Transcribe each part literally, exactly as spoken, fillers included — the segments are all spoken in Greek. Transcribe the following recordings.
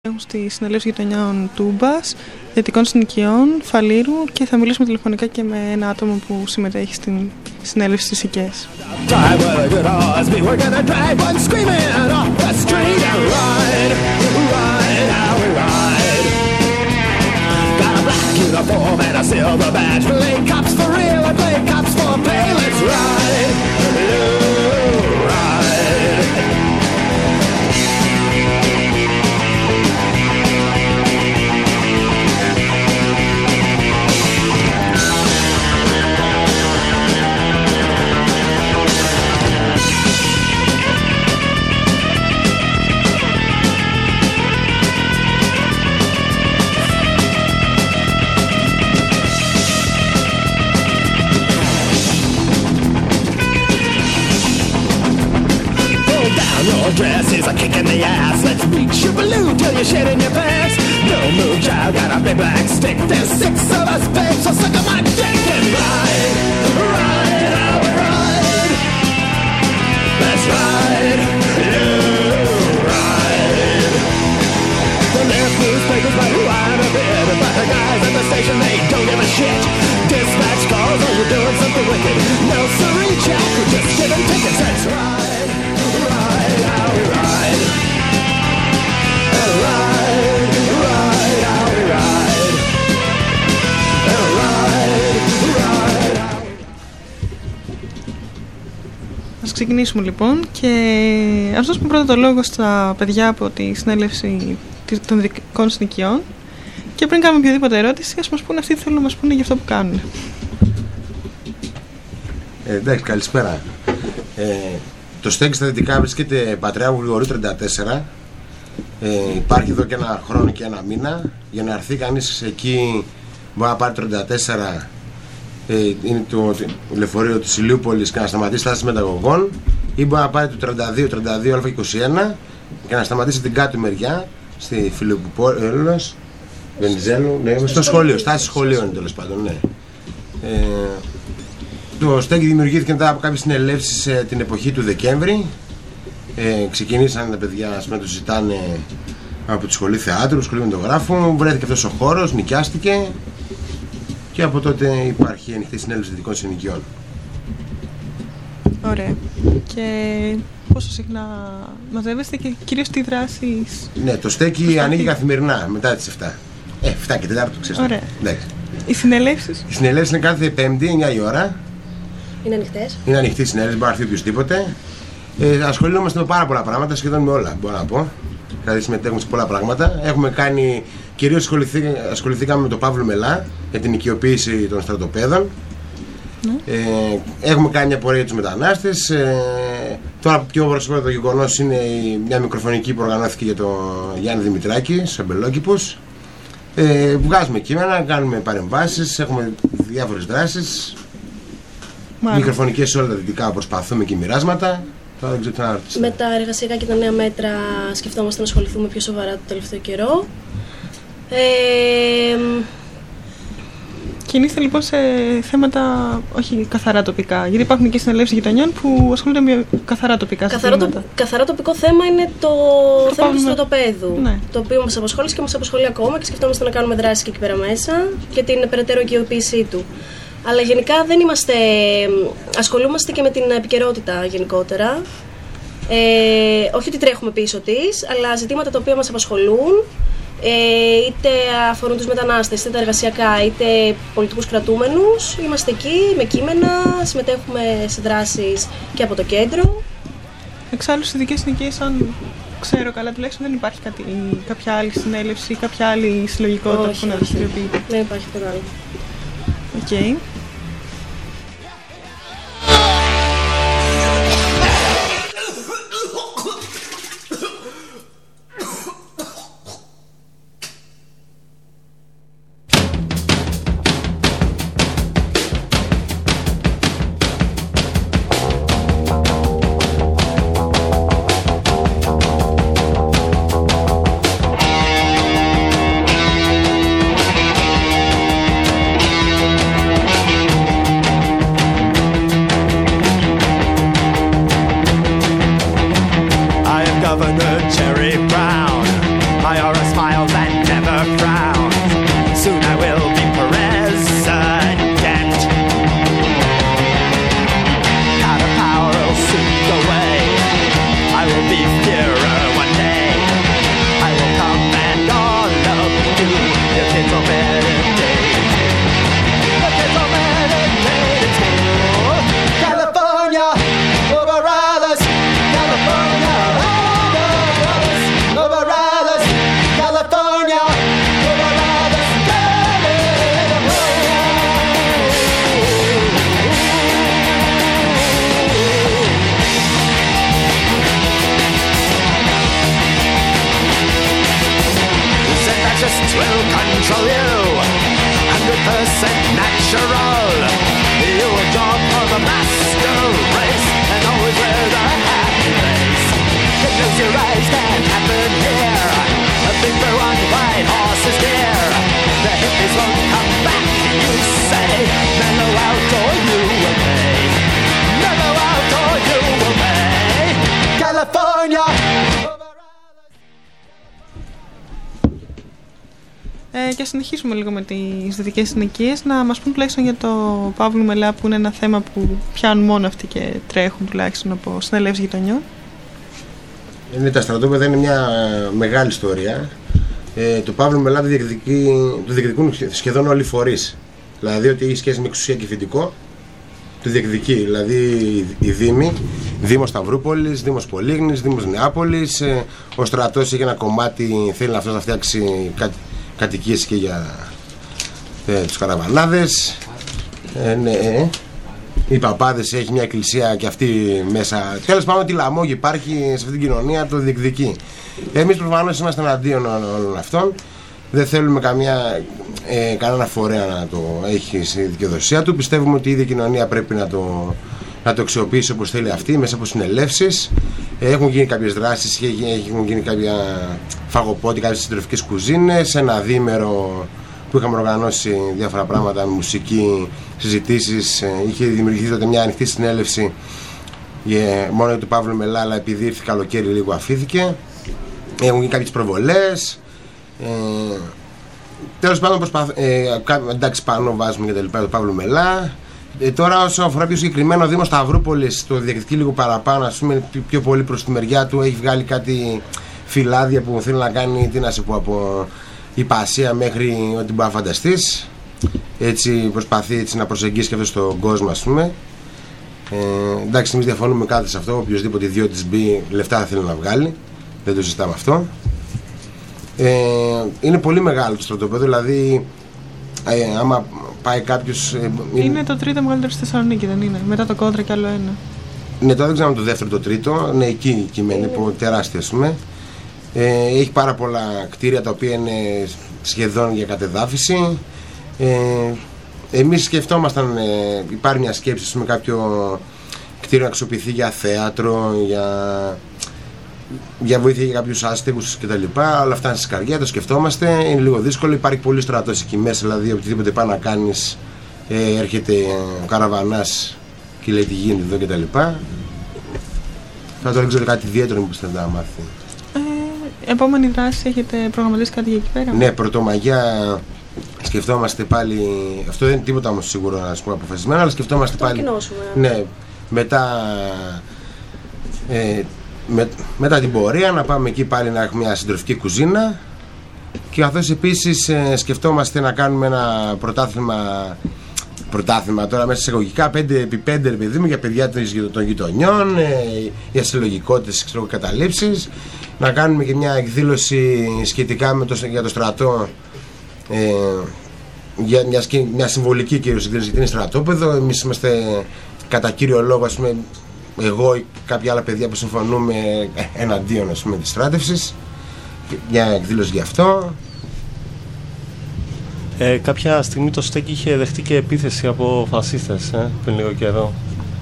Στη συνέλευση γειτονιών Τούμπας, Δυτικών Συνοικιών, Φαλήρου και θα μιλήσουμε τηλεφωνικά και με ένα άτομο που συμμετέχει στην συνέλευση στις Οικές. Your dress is a kick in the ass. Let's reach your balloon till you're shit in your pants. No move, child, got a big black stick. There's six of us, babe, so suck on my dick and ride, ride, how we ride. Let's ride, you ride. The left newspapers might whine a bit, but the guys at the station, they don't give a shit. Dispatch calls, oh, you're doing something wicked. No siree, Jack, we're just giving tickets. Let's ride. How we ride, and ride, ride, how we ride, and ride, ride, how we ride. Ας ξεκινήσουμε λοιπόν και ας δώσουμε πρώτα το λόγο στα παιδιά από τη συνέλευση των Δυτικών Συνοικιών και πριν κάνουμε οποιαδήποτε ερώτηση ας μας πούνε αυτοί τι θέλουν να μας πούνε για αυτό που κάνουν. Ε, εντάξει, καλησπέρα. Ε, Το στέκι στα δυτικά βρίσκεται Πατριάρχου Γρηγορίου τριάντα τέσσερα. Ε, υπάρχει εδώ και ένα χρόνο και ένα μήνα. Για να έρθει κανείς εκεί μπορεί να πάρει το τριάντα τέσσερα. Ε, είναι το λεωφορείο της Ηλιούπολης και να σταματήσει στάση μεταγωγών. Ή μπορεί να πάρει το τριάντα δύο, τριάντα δύο Α είκοσι ένα και να σταματήσει την κάτω μεριά στη Φιλιπποπόλεως, Βενιζέλου, ναι, στο σχολείο. Στάση σχολείων είναι τέλος πάντων, ναι. Ε, Το στέκι δημιουργήθηκε μετά από κάποιες συνελεύσεις ε, την εποχή του Δεκέμβρη. Ε, ξεκινήσαν τα παιδιά να το ζητάνε από τη σχολή θεάτρου, σχολή μεντογράφου. Βρέθηκε αυτός ο χώρος, νοικιάστηκε και από τότε υπάρχει ανοιχτή συνέλευση Δυτικών Συνοικιών. Ωραία. Και πόσο συχνά μαζεύεστε και κυρίως τι δράσεις? Ναι, το στέκι ανοίγει καθημερινά μετά τις εφτά. Ε, εφτά και τέσσερα, το ξέρετε. Ωραία. Ναι. Οι συνελεύσεις? Οι συνελεύσεις είναι κάθε Πέμπτη, εννιά η ώρα. Είναι ανοιχτές. Είναι ανοιχτή συνέλευση, μπορεί να έρθει οποιοδήποτε. Ε, ασχολούμαστε με πάρα πολλά πράγματα, σχεδόν με όλα μπορώ να πω. Δηλαδή συμμετέχουμε σε πολλά πράγματα. Έχουμε κάνει, κυρίως ασχοληθήκα, ασχοληθήκαμε με τον Παύλο Μελά για την οικειοποίηση των στρατοπέδων. Mm. Ε, έχουμε κάνει μια πορεία για τους μετανάστες. Ε, τώρα πιο προσωπικό το γεγονός είναι μια μικροφωνική που οργανώθηκε για τον Γιάννη Δημητράκη στους Αμπελόκηπους. Ε, βγάζουμε κείμενα, κάνουμε παρεμβάσεις, έχουμε διάφορες δράσεις. Μάλιστα. Μικροφωνικές σε όλα τα δυτικά προσπαθούμε και μοιράσματα. Τώρα δεν ξέρω τι με τα εργασιακά και τα νέα μέτρα σκεφτόμαστε να ασχοληθούμε πιο σοβαρά το τελευταίο καιρό. Ε, Κινείστε λοιπόν σε θέματα όχι καθαρά τοπικά, γιατί υπάρχουν και συνελεύσεις γειτονιών που ασχολούνται με καθαρά τοπικά καθαρό, το, καθαρά τοπικό θέμα είναι το, το θέμα του στρατοπέδου, ναι. Το οποίο μας απασχόλησε και μας απασχολεί ακόμα και σκεφτόμαστε να κάνουμε δράσεις και εκεί πέρα μέσα και την περαιτέρω οικειοποίησή του. Αλλά γενικά δεν είμαστε, ασχολούμαστε και με την επικαιρότητα γενικότερα. Ε, όχι ότι τρέχουμε πίσω της, αλλά ζητήματα τα οποία μας απασχολούν, ε, είτε αφορούν τους μετανάστες, είτε τα εργασιακά, είτε πολιτικούς κρατούμενους. Είμαστε εκεί με κείμενα, συμμετέχουμε σε δράσεις και από το κέντρο. Εξάλλου στις Δυτικές Συνοικίες, αν ξέρω καλά, τουλάχιστον δεν υπάρχει κάτι, κάποια άλλη συνέλευση, κάποια άλλη συλλογικότητα όχι, που να δραστηριοποιείται. Δεν υπάρχει τίποτα άλλο. Οκ. Okay. smiles and never frowns. Soon I will be president. Out of power will soon go away. I will be Führer one day. I will command all of you. Your kids will meditate. Your kids will meditate too. California, over others. California, over others. Over others. California, over others. Just will control you, one hundred percent natural. You will job for the master race and always wear the happy face. The close your eyes can happen here. A big blue on white horse is near. The hippies won't come back, you say. Mellow out or you will pay. Mellow out or you will pay. California. Ε, και συνεχίσουμε λίγο με τις δυτικές συνοικίες. Να μας πούν τουλάχιστον για το Παύλου Μελά, που είναι ένα θέμα που πιάνουν μόνο αυτοί και τρέχουν τουλάχιστον από συνελεύσεις γειτονιών. Είναι, τα στρατόπεδα είναι μια μεγάλη ιστορία. Ε, το Παύλου Μελά το διεκδικούν σχεδόν όλοι οι φορείς. Δηλαδή ότι έχει σχέση με εξουσία και φοιτικό, το διεκδικεί. Δηλαδή η Δήμη, Δήμος Σταυρούπολης, Δήμος Πολύγνης, Δήμος Νεάπολης. Ε, ο στρατός έχει ένα κομμάτι, θέλει αυτός να φτιάξει κάτι κατοικίες και για ε, τους καραβανάδες. Ε, ναι, ε. Οι παπάδες έχει μια εκκλησία και αυτή μέσα. Τέλος πάντων, ότι λαμόγη υπάρχει σε αυτή την κοινωνία, το διεκδικεί. Εμείς προφανώς είμαστε εναντίον όλων αυτών. Δεν θέλουμε καμία, ε, κανένα φορέα να το έχει στη δικαιοδοσία του. Πιστεύουμε ότι η ίδια κοινωνία πρέπει να το, να το αξιοποιήσει όπως θέλει αυτή, μέσα από συνελεύσεις. Έχουν γίνει κάποιες δράσεις, έχουν γίνει κάποια φαγοπότη, κάποιες συντροφικές κουζίνες, ένα διήμερο που είχαμε οργανώσει διάφορα πράγματα με μουσική, συζητήσεις. Είχε δημιουργηθεί τότε μια ανοιχτή συνέλευση μόνο για του Παύλου Μελά, αλλά επειδή ήρθε καλοκαίρι λίγο αφήθηκε. Έχουν γίνει κάποιες προβολές. Ε, τέλος πάντων, προσπαθ... ε, εντάξει, πάνω βάζουμε και τα λοιπά του Παύλου Μελά. Ε, τώρα, όσο αφορά πιο συγκεκριμένο, ο Δήμος Σταυρούπολης το διεκδικεί λίγο παραπάνω, ας πούμε, πιο πολύ προς τη μεριά του. Έχει βγάλει κάτι φυλάδια που θέλει να κάνει, τι να σε πω, από υπασία μέχρι ό,τι μπορεί να φανταστείς. Έτσι προσπαθεί έτσι, να προσεγγίσει και αυτό στον κόσμο, ας πούμε. Ε, εντάξει, εμείς διαφωνούμε κάτι σε αυτό. Οποιοςδήποτε ιδιώτης μπει, λεφτά θα θέλει να βγάλει. Δεν το συζητάμε αυτό. Ε, είναι πολύ μεγάλο το στρατόπεδο, δηλαδή ε, άμα πάει κάποιος. Ε, είναι... είναι το τρίτο μεγαλύτερο στη Θεσσαλονίκη, δεν είναι? Μετά το Κόντρα κι άλλο ένα. Ναι, τώρα δεν ξέρω το δεύτερο, το τρίτο. Ναι, εκεί κειμένει, mm. τεράστιο, ας πούμε. Ε, έχει πάρα πολλά κτίρια τα οποία είναι σχεδόν για κατεδάφιση. Ε, εμείς σκεφτόμασταν, ε, υπάρχει μια σκέψη με κάποιο κτίριο να αξιοποιηθεί για θέατρο, για, για βοήθεια για κάποιους άστεγους κτλ. Όλα αυτά είναι στη σκαριά, το σκεφτόμαστε. Είναι λίγο δύσκολο, υπάρχει πολύ στρατός εκεί μέσα, δηλαδή οτιδήποτε πάει να κάνεις, ε, έρχεται ο καραβανάς και λέει τι γίνεται εδώ κτλ. Θα το δεν ξέρω κάτι ιδιαίτερο που θέλετε να μάθει. Ε, επόμενη δράση, έχετε προγραμματίσει κάτι για εκεί πέρα? Ναι, Πρωτομαγιά σκεφτόμαστε πάλι. Αυτό δεν είναι τίποτα όμως σίγουρο να πούμε αποφασισμένο, αλλά σκεφτόμαστε το πάλι. Ναι, μετά, ε, με, μετά την πορεία να πάμε εκεί πάλι να έχουμε μια συντροφική κουζίνα. Και καθώς επίσης ε, σκεφτόμαστε να κάνουμε ένα πρωτάθλημα. Πρωτάθλημα τώρα μέσα σε εισαγωγικά πέντε επί πέντε παιδί μου για παιδιά των γειτονιών, ε, για συλλογικότητες, ξέρω, καταλήψεις. Να κάνουμε και μια εκδήλωση σχετικά με το, για το στρατό, ε, για μια, μια συμβολική κυρίως εκδήλωση, γιατί είναι στρατόπεδο. Εμείς είμαστε κατά κύριο λόγο, ας πούμε, εγώ ή κάποια άλλα παιδιά που συμφωνούμε εναντίον, ας πούμε, της στράτευσης. Μια εκδήλωση γι' αυτό. Ε, κάποια στιγμή το στέκι είχε δεχτεί και επίθεση από φασίστες, ε, πριν λίγο καιρό.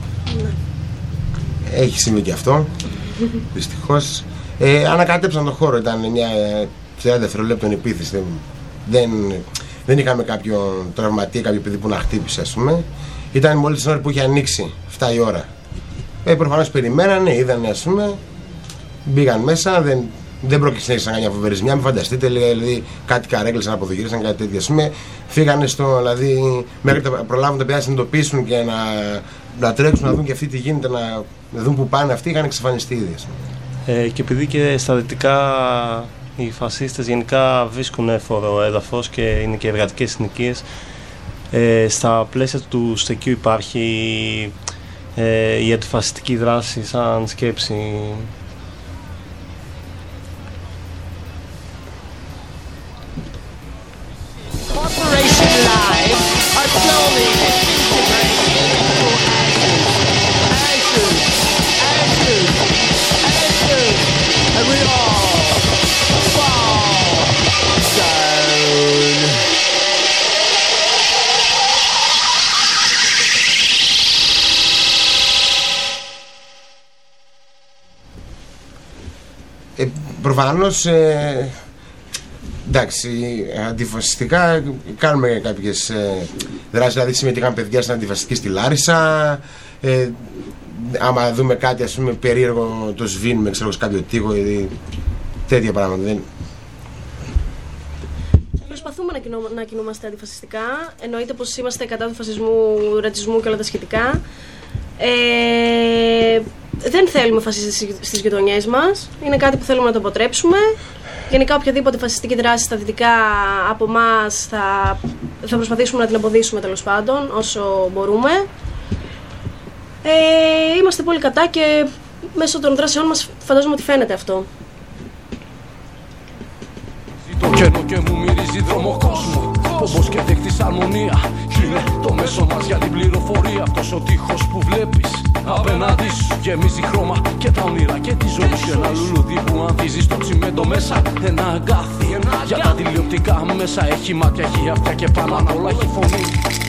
Έχει συμβεί και αυτό, δυστυχώς. Ε, ανακάτεψαν τον χώρο, ήταν μια τριάντα δευτερολέπτων επίθεση. Δεν, δεν είχαμε κάποιον τραυματία, κάποιο παιδί που να χτύπησε, ας πούμε. Ήταν μόλις την ώρα που είχε ανοίξει, εφτά η ώρα. Ε, προφανώς περιμένανε, είδανε, ας πούμε, μπήκαν μέσα, δεν, δεν προκυνήσαν καμιά φοβερή ζημιά. Μην φανταστείτε, δηλαδή κάτι καρέκλες αποδογύρισαν, κάτι τέτοιο. Ας πούμε, φύγανε στο, δηλαδή, μέχρι να προλάβουν τα παιδιά να συνειδητοποιήσουν και να, να τρέξουν, να δουν και αυτοί τι γίνεται, να, να δουν που πάνε αυτοί, είχαν εξαφανιστεί ήδη. Ε, και επειδή και στα δυτικά οι φασίστες γενικά βρίσκουν έφορο έδαφος και είναι και εργατικές συνοικίες, ε, στα πλαίσια του στεκιού υπάρχει ε, η αντιφασιστική δράση σαν σκέψη. Corporation lives are slowly disintegrating into ashes, ashes, ashes, ashes, and we all fall down. Ε, προφανώς ε, εντάξει, αντιφασιστικά κάνουμε κάποιες ε, δράσεις, δηλαδή συμμετείχαν παιδιά στην αντιφασιστική στη Λάρισα. Ε, άμα δούμε κάτι, ας πούμε, περίεργο, το σβήνουμε, ξέρω, σε κάποιο τοίχο, δηλαδή τέτοια πράγματα. Δεν... Προσπαθούμε να, κοινώ, να κινούμαστε αντιφασιστικά. Εννοείται πως είμαστε κατά του φασισμού, ρατσισμού και όλα τα σχετικά. Ε, δεν θέλουμε φασίστες στις γειτονιές μας. Είναι κάτι που θέλουμε να το αποτρέψουμε. Γενικά, οποιαδήποτε φασιστική δράση στα δυτικά από εμάς θα, θα προσπαθήσουμε να την εμποδίσουμε, τέλος πάντων, όσο μπορούμε. Ε, είμαστε πολύ κατά και μέσω των δράσεών μας φαντάζομαι ότι φαίνεται αυτό. Το κενό και μου μυρίζει δρόμο κόσμο. Φόβος και δείχτης αρμονία είναι το μέσο μας για την πληροφορία. Αυτός ο τείχος που βλέπεις απέναντι σου γεμίζει χρώμα και τα όνειρα και τη ζωή σου. Ένα λουλούδι που ανθίζει στο τσιμέντο μέσα. Ένα αγκάθι για τα τηλεοπτικά μέσα. Έχει μάτια, έχει αυτιά και πάνω απ' όλα έχει φωνή.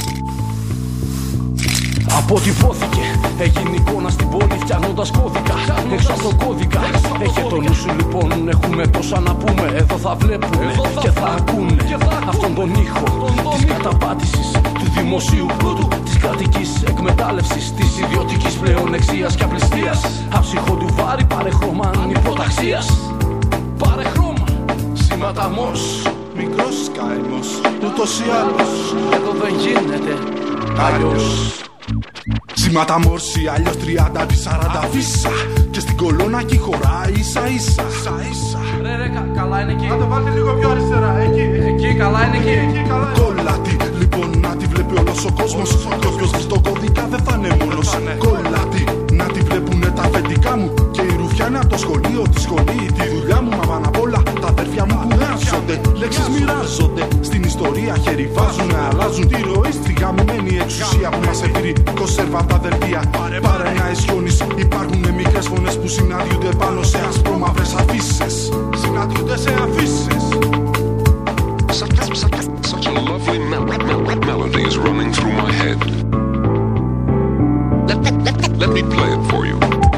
Αποτυπώθηκε, έγινε εικόνα στην πόλη φτιάχνοντας κώδικα. Έξω από τον κώδικα, έχει το νου σου λοιπόν. Έχουμε τόσα να πούμε, εδώ θα βλέπουνε και θα ακούνε αυτόν τον ήχο της καταπάτησης του δημοσίου πλούτου, της κρατικής εκμετάλλευσης, της ιδιωτικής πλεονεξίας και απληστίας. Αψυχό του βάρη, πάρε χρώμα ανυποταξίας. Πάρε χρώμα, σήματα μος. Μικρός καημός, ούτως ή άλλως εδώ δεν γίνεται αλλιώς. Σήματα μόρση, αλλιώς τριάντα επί σαράντα βίσα. Και στην κολόνα κι χωράει ίσα ίσα. Ρε ρε, κα, καλά είναι εκεί. Άντε βάλτε λίγο πιο αριστερά, εκεί. Εκεί, καλά είναι εκεί. Εκεί, καλά είναι. Κόλλατη, λοιπόν, να τη βλέπει όλος ο κόσμος. Κι όποιος βρει στον κώδικα δεν θα είναι μόνος. Κόλλατη, να τη βλέπουνε τα αφεντικά μου. Και οι ρουφιάνοι από το σχολείο, τη σχολή, τη δουλειά μου. Μα πάνω απ' όλα τα αδέρφια μου που μοιράζονται. Λέξεις μοιράζονται. Στην ιστορία χέρι βάζουνε, αλλάζουν τη ροή. Στη γαμημένη εξουσία που μας έφερε κονσέρβα τα αδερφία. Πάρε να ισιώνεις. Υπάρχουν μικρές φωνές που συναντιούνται πάνω σε ασπρόμαυρες αφήσεις. Συναντιούνται σε αφήσεις. Such a lovely mel- mel- melody is running through my head. Let, let, let me play it for you.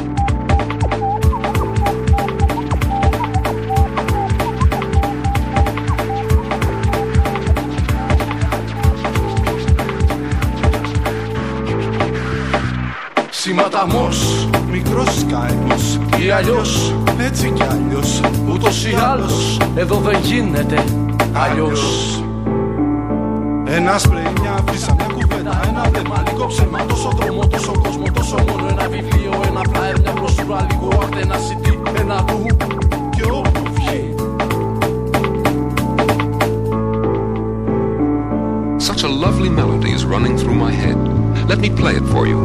Σήματα μος, Μικρός καημός, ή αλλιώς, έτσι κι αλλιώς. ούτως ή άλλως, εδώ δεν γίνεται αλλιώς. Ένα σπρέι, μια φύσα, μια κουβέντα, ένα βλέμμα, λίγο ψέμα. Τόσο δρόμο, τόσο κόσμο, τόσο μόνο. Ένα βιβλίο, ένα φλάερ, μια μπροσούρα, λίγο άκτε, ένα σι ντι, ένα του και όπου βγει. Such a lovely melody is running through my head. Let me play it for you.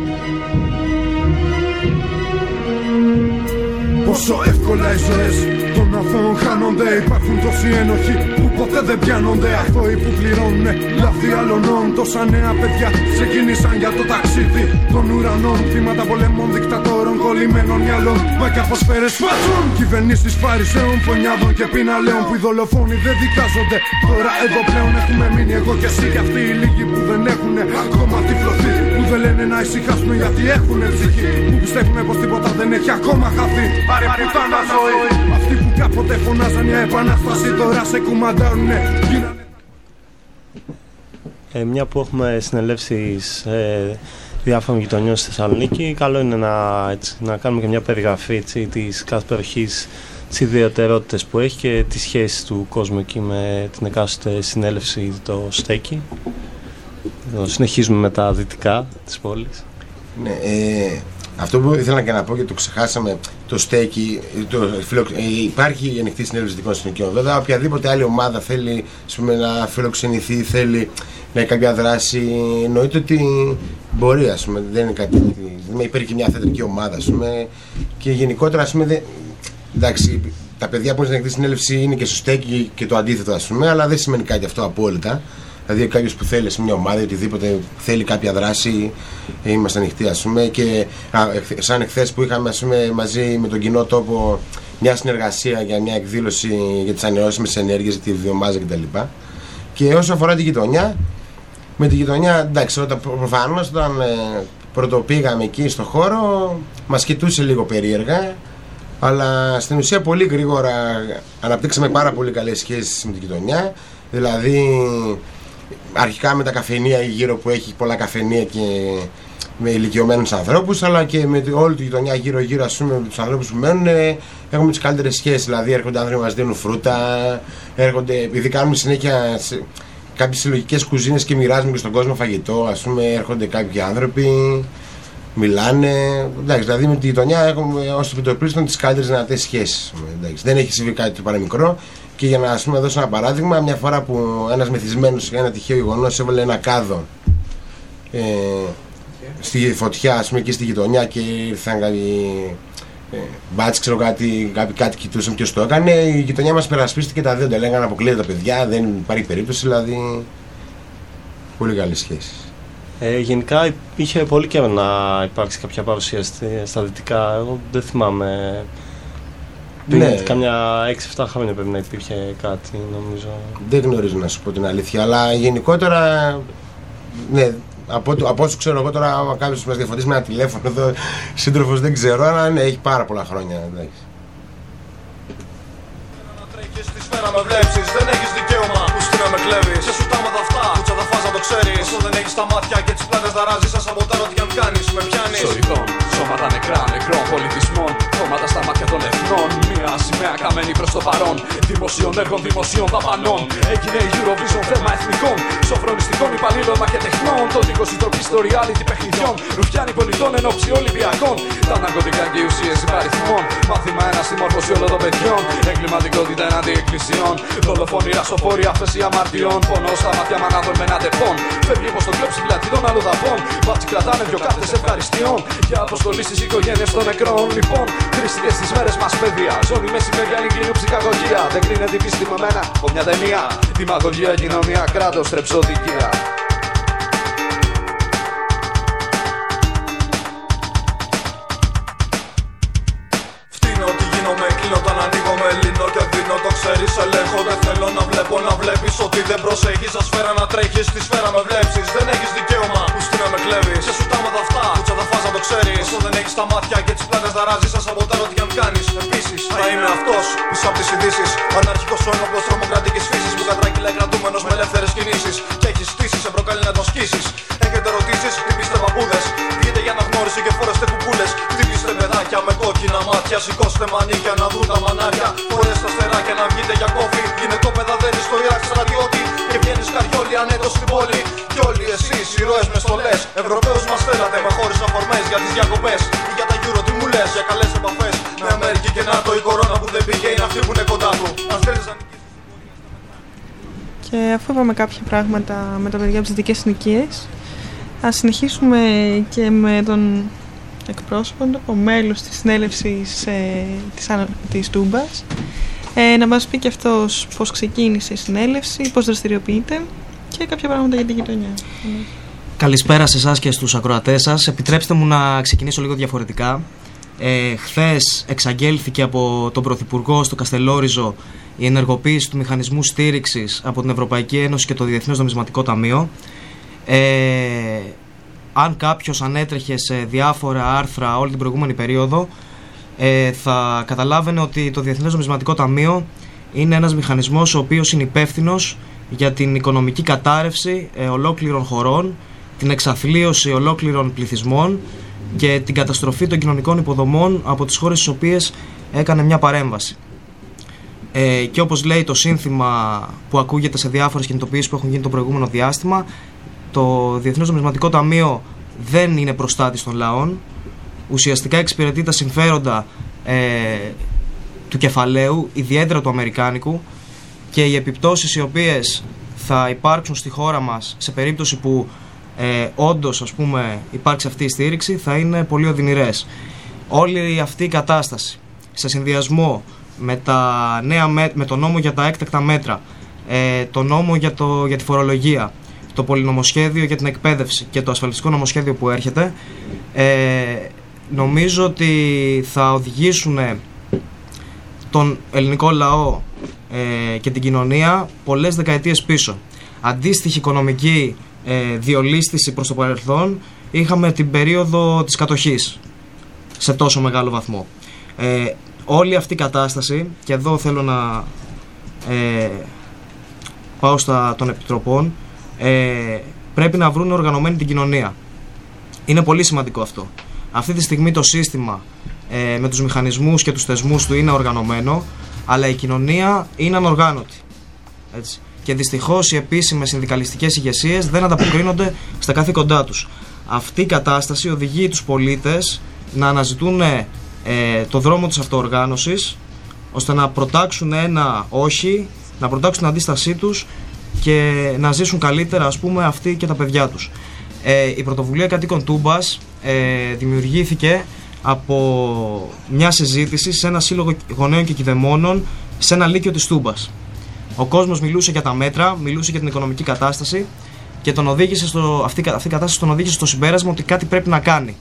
Πόσο εύκολα οι ζωές Των αθώων χάνονται, υπάρχουν τόσοι ένοχοι που ποτέ δεν πιάνονται. Αθώοι που πληρώνουνε λάθη αλωνών. Τόσα νέα παιδιά ξεκίνησαν για το ταξίδι των ουρανών. Θύματα πολεμών, δικτατόρων, κολλημένων μυαλών. Μα κι αφοσφαίρες φάτσων. Κυβερνήσεις φαρισαίων, φωνιάδων και πιναλαίων που οι δολοφόνοι δεν δικάζονται. Τώρα εδώ πλέον έχουμε μείνει εγώ και εσύ. Και αυτοί οι λίγοι που δεν έχουν ακόμα τυφλωθεί. Που δεν λένε να ησυχάσουν γιατί έχουν ψυχή. Που πιστεύουν πως τίποτα δεν έχει ακόμα χαθεί. Πάρε πουτάνα ζωή. Αυτοί που κάποτε φωνάζαν για επανάσταση τώρα σε κουμαντάρουνε. Ε, μια που έχουμε συνελεύσει σε διάφορων γειτονιών στη Θεσσαλονίκη, καλό είναι να, έτσι, να κάνουμε και μια περιγραφή έτσι, της κάθε περιοχής, τις ιδιαιτερότητες που έχει και τις σχέσεις του κόσμου εκεί με την εκάστοτε συνέλευση, το στέκι. Συνεχίζουμε με τα δυτικά της πόλης. Ναι, ε, αυτό που ήθελα και να πω και το ξεχάσαμε, το στέκι, το, ε, υπάρχει η ανοιχτή συνέλευση δυτικών συνοικιών. Βέβαια, οποιαδήποτε άλλη ομάδα θέλει πούμε, να φιλοξενηθεί, θέλει να έχει κάποια δράση, εννοείται ότι μπορεί, ας πούμε, δεν είναι κάτι. Υπάρχει και μια θεατρική ομάδα, ας πούμε, και γενικότερα, ας πούμε, δεν, εντάξει, τα παιδιά που είναι στην ανοιχτή συνέλευση είναι και στο στέκι και το αντίθετο, ας πούμε, αλλά δεν σημαίνει κάτι αυτό απόλυτα. Δηλαδή, κάποιο που θέλει σε μια ομάδα, οτιδήποτε θέλει κάποια δράση, είμαστε ανοιχτοί, ας πούμε. Και α, σαν εχθές που είχαμε, ας πούμε, μαζί με τον κοινό τόπο μια συνεργασία για μια εκδήλωση για τις ανανεώσιμες ενέργειες, τη βιομάζα κτλ. Και όσο αφορά τη γειτονιά, με τη γειτονιά, εντάξει, όταν, προφανώς όταν ε, πρωτοπήγαμε εκεί στο χώρο, μας κοιτούσε λίγο περίεργα. Αλλά στην ουσία πολύ γρήγορα αναπτύξαμε πάρα πολύ καλές σχέσεις με τη γειτονιά. Δηλαδή, αρχικά με τα καφενεία γύρω που έχει πολλά καφενεία και με ηλικιωμένους ανθρώπους, αλλά και με όλη τη γειτονιά γύρω-γύρω, ας πούμε, με τους ανθρώπους που μένουν, έχουμε τις καλύτερες σχέσεις. Δηλαδή, έρχονται άνθρωποι που μας δίνουν φρούτα, έρχονται, επειδή κάνουμε συνέχεια κάποιες συλλογικές κουζίνες και μοιράζουμε και στον κόσμο φαγητό, ας πούμε, έρχονται κάποιοι άνθρωποι, μιλάνε. Εντάξει, δηλαδή με τη γειτονιά έχουμε ως επιτοπλίστων τις καλύτερες δυνατές σχέσεις. Εντάξει, δεν έχει συμβεί κάτι το παραμικρό. Και για να ας πούμε, δώσω ένα παράδειγμα, μια φορά που ένας μεθυσμένος για ένα τυχαίο γεγονός έβαλε ένα κάδο ε, στη φωτιά, ας πούμε, και στη γειτονιά και ήρθαν κάποιοι ε, μπάτσι, ξέρω κάτι, κάποιοι κάτι κοιτούσαν ποιος το έκανε. Η γειτονιά μας περασπίστηκε τα δύο, τα λέγανε αποκλείεται τα παιδιά, δεν υπάρχει περίπτωση, δηλαδή πολύ καλές σχέσεις. Ε, γενικά είχε πολύ καιρό να υπάρξει κάποια παρουσία στα δυτικά, εγώ δεν θυμάμαι. Ναι. Κάμια έξι εφτά χρόνια πρέπει να υπήρχε κάτι, νομίζω. Δεν γνωρίζω να σου πω την αλήθεια, αλλά γενικότερα, ναι, από, από όσο ξέρω εγώ τώρα, άμα κάποιος μας διαφωτίσει με ένα τηλέφωνο εδώ, σύντροφος δεν ξέρω, αλλά ναι, έχει πάρα πολλά χρόνια. Εντάξει. Να τρέχεις στη σφαίρα με βλέψεις, δεν έχεις δικαίωμα που στήνα με κλέβεις. Σε σου τάματα αυτά, πουτσα τα φάζα το ξέρεις. Όσο δεν έχεις τα μάτια και τις πλάτες δαράζεις, σας σαμποτάρω ό,τι αν κάνεις, με πιάνεις. Ζωητών, σώματα νεκρά, νεκρών πολιτισμών, χρώματα στα μάτια των εθνών. Μια σημαία καμένη προς το παρόν, δημοσίων έργων, δημοσίων δαπανών. Έγινε η Eurovision θέμα εθνικών, σοφρονιστικών υπαλλήλων μα και τεχνών. Το δίχως η τροπή στο reality παιχνιδιών, ρουφιάνοι πολιτών εν ώψη Ολυμπιακών. Τα ναρκωτικά και οι ουσίες υπαριθμών, μάθημα ένα στη μόρφωση όλων των παιδιών. Εγκληματικότητα εναντί εκκλησιών, δολοφόνοι, ρασοφόροι, άφεση αμαρτιών. Πόνο στα μάτια μανάδων με ένα τεπών. Φεύγει πως το κλέψει πλατή των αλλοδαπών. Μπάτσι κρατάνε δυο κάρτες ευχαριστειών για αποστολή στις οικογένειες των νεκρών. Λοιπόν, χρήστηκε στις μέρες μας παιδεία. Ζώνη μεσημεριανή κλείνει ψυχαγωγία. Δεν κρίνεται την πίστη με μένα από μια ταινία. Δημαγωγία, κοινωνία, κράτος, τρεψοδικία. Το ξέρεις, ελέγχω, δεν θέλω να βλέπω να βλέπεις ότι δεν προσέχεις. Σαν σφαίρα να τρέχεις, στη σφαίρα με βλέψεις. Δεν έχεις δικαίωμα που στην να με κλέβεις. Σε σου τάματα αυτά, πουτσα τα φάζα το ξέρεις. Όσο δεν έχεις τα μάτια και τις πλάτες δαράζεις, σας σαμποτάρω ό,τι αν κάνεις. Επίσης, θα είμαι αυτός πίσω από τις ειδήσεις. Αναρχικός ο ένοπλος τρομοκρατικής φύσης που κατράγγειλε κρατούμενος με ελεύθερες κινήσεις. Και έχεις στήσει, σε προκαλεί να το σκίσεις. Έχετε ερωτήσεις, χτυπήστε παππούδες. Βγείτε για αναγνώριση και φόρεστε κουκούλες. Χτυπήστε παιδάκια με κόκκινα μάτια. Σηκώστε μανίκια να δουν τα μανάρια. Φορέστε αστεράκια να βγείτε για κόφι. Γυναικόπαιδα δένει στο Ιράκ στρατιώτη. Και βγαίνεις καριόλι ανέτος στην πόλη. Κι όλοι εσείς ηρώες με στολές. Ευρωπαίους μας θέλατε με χώρες αφορμές για τις διακοπές. Ή για τα Euro τι μου λες, για καλές επαφές. Με Αμερική και ΝΑΤΟ η κορώνα που δεν πήγε είναι αυτή που είναι κοντά του. Αν θέλεις να νικήσεις. Και αφού είπαμε κάποια πράγματα με τα παιδιά από τις δυτικές συνοικίες, ας συνεχίσουμε και με τον εκπρόσωπο, ο μέλος της συνέλευσης ε, της, της Τούμπας, Ε, να μας πει και αυτός πώς ξεκίνησε η συνέλευση, πώς δραστηριοποιείται και κάποια πράγματα για την γειτονιά. Καλησπέρα σε εσάς και στους ακροατές σας. Επιτρέψτε μου να ξεκινήσω λίγο διαφορετικά. Ε, χθες εξαγγέλθηκε από τον Πρωθυπουργό στο Καστελόριζο η ενεργοποίηση του μηχανισμού στήριξης από την Ευρωπαϊκή Ένωση και το Διεθνές Νομισματικό Ταμείο. Ε, αν κάποιος ανέτρεχε σε διάφορα άρθρα όλη την προηγούμενη περίοδο, ε, θα καταλάβαινε ότι το Διεθνές Νομισματικό Ταμείο είναι ένας μηχανισμός ο οποίος είναι υπεύθυνος για την οικονομική κατάρρευση ε, ολόκληρων χωρών, την εξαθλίωση ολόκληρων πληθυσμών και την καταστροφή των κοινωνικών υποδομών από τις χώρες στις οποίες έκανε μια παρέμβαση. Ε, και όπως λέει το σύνθημα που ακούγεται σε διάφορες κινητοποιήσεις που έχουν γίνει το προηγούμενο διάστημα, το Διεθνές Νομισματικό Ταμείο δεν είναι προστάτης των λαών, ουσιαστικά εξυπηρετεί τα συμφέροντα ε, του κεφαλαίου, ιδιαίτερα του αμερικάνικου, και οι επιπτώσεις οι οποίες θα υπάρξουν στη χώρα μας σε περίπτωση που ε, όντως, ας πούμε, υπάρξει αυτή η στήριξη, θα είναι πολύ οδυνηρές. Όλη αυτή η κατάσταση σε συνδυασμό με, τα νέα, με το νόμο για τα έκτακτα μέτρα, ε, το νόμο για, το, για τη φορολογία, το πολυνομοσχέδιο για την εκπαίδευση και το ασφαλιστικό νομοσχέδιο που έρχεται, ε, νομίζω ότι θα οδηγήσουν τον ελληνικό λαό ε, και την κοινωνία πολλές δεκαετίες πίσω. Αντίστοιχη οικονομική ε, διολίσθηση προς το παρελθόν είχαμε την περίοδο της κατοχής σε τόσο μεγάλο βαθμό. Ε, όλη αυτή η κατάσταση, και εδώ θέλω να ε, πάω στα των επιτροπών, ε, πρέπει να βρουν οργανωμένη την κοινωνία. Είναι πολύ σημαντικό αυτό. Αυτή τη στιγμή το σύστημα ε, με τους μηχανισμούς και τους θεσμούς του είναι οργανωμένο, αλλά η κοινωνία είναι ανοργάνωτη. Έτσι. Και δυστυχώς οι επίσημες συνδικαλιστικές ηγεσίες δεν ανταποκρίνονται στα καθήκοντά τους. Αυτή η κατάσταση οδηγεί τους πολίτες να αναζητούν ε, το δρόμο της αυτοοργάνωσης, ώστε να προτάξουν ένα όχι, να προτάξουν την αντίστασή τους και να ζήσουν καλύτερα, ας πούμε, αυτοί και τα παιδιά τους. Ε, η πρωτοβουλία κατοίκων Τούμπας ε, δημιουργήθηκε από μια συζήτηση σε ένα σύλλογο γονέων και κηδεμόνων σε ένα λύκειο της Τούμπας. Ο κόσμος μιλούσε για τα μέτρα, μιλούσε για την οικονομική κατάσταση και τον οδήγησε στο, αυτή, αυτή η κατάσταση τον οδήγησε στο συμπέρασμα ότι κάτι πρέπει να κάνει.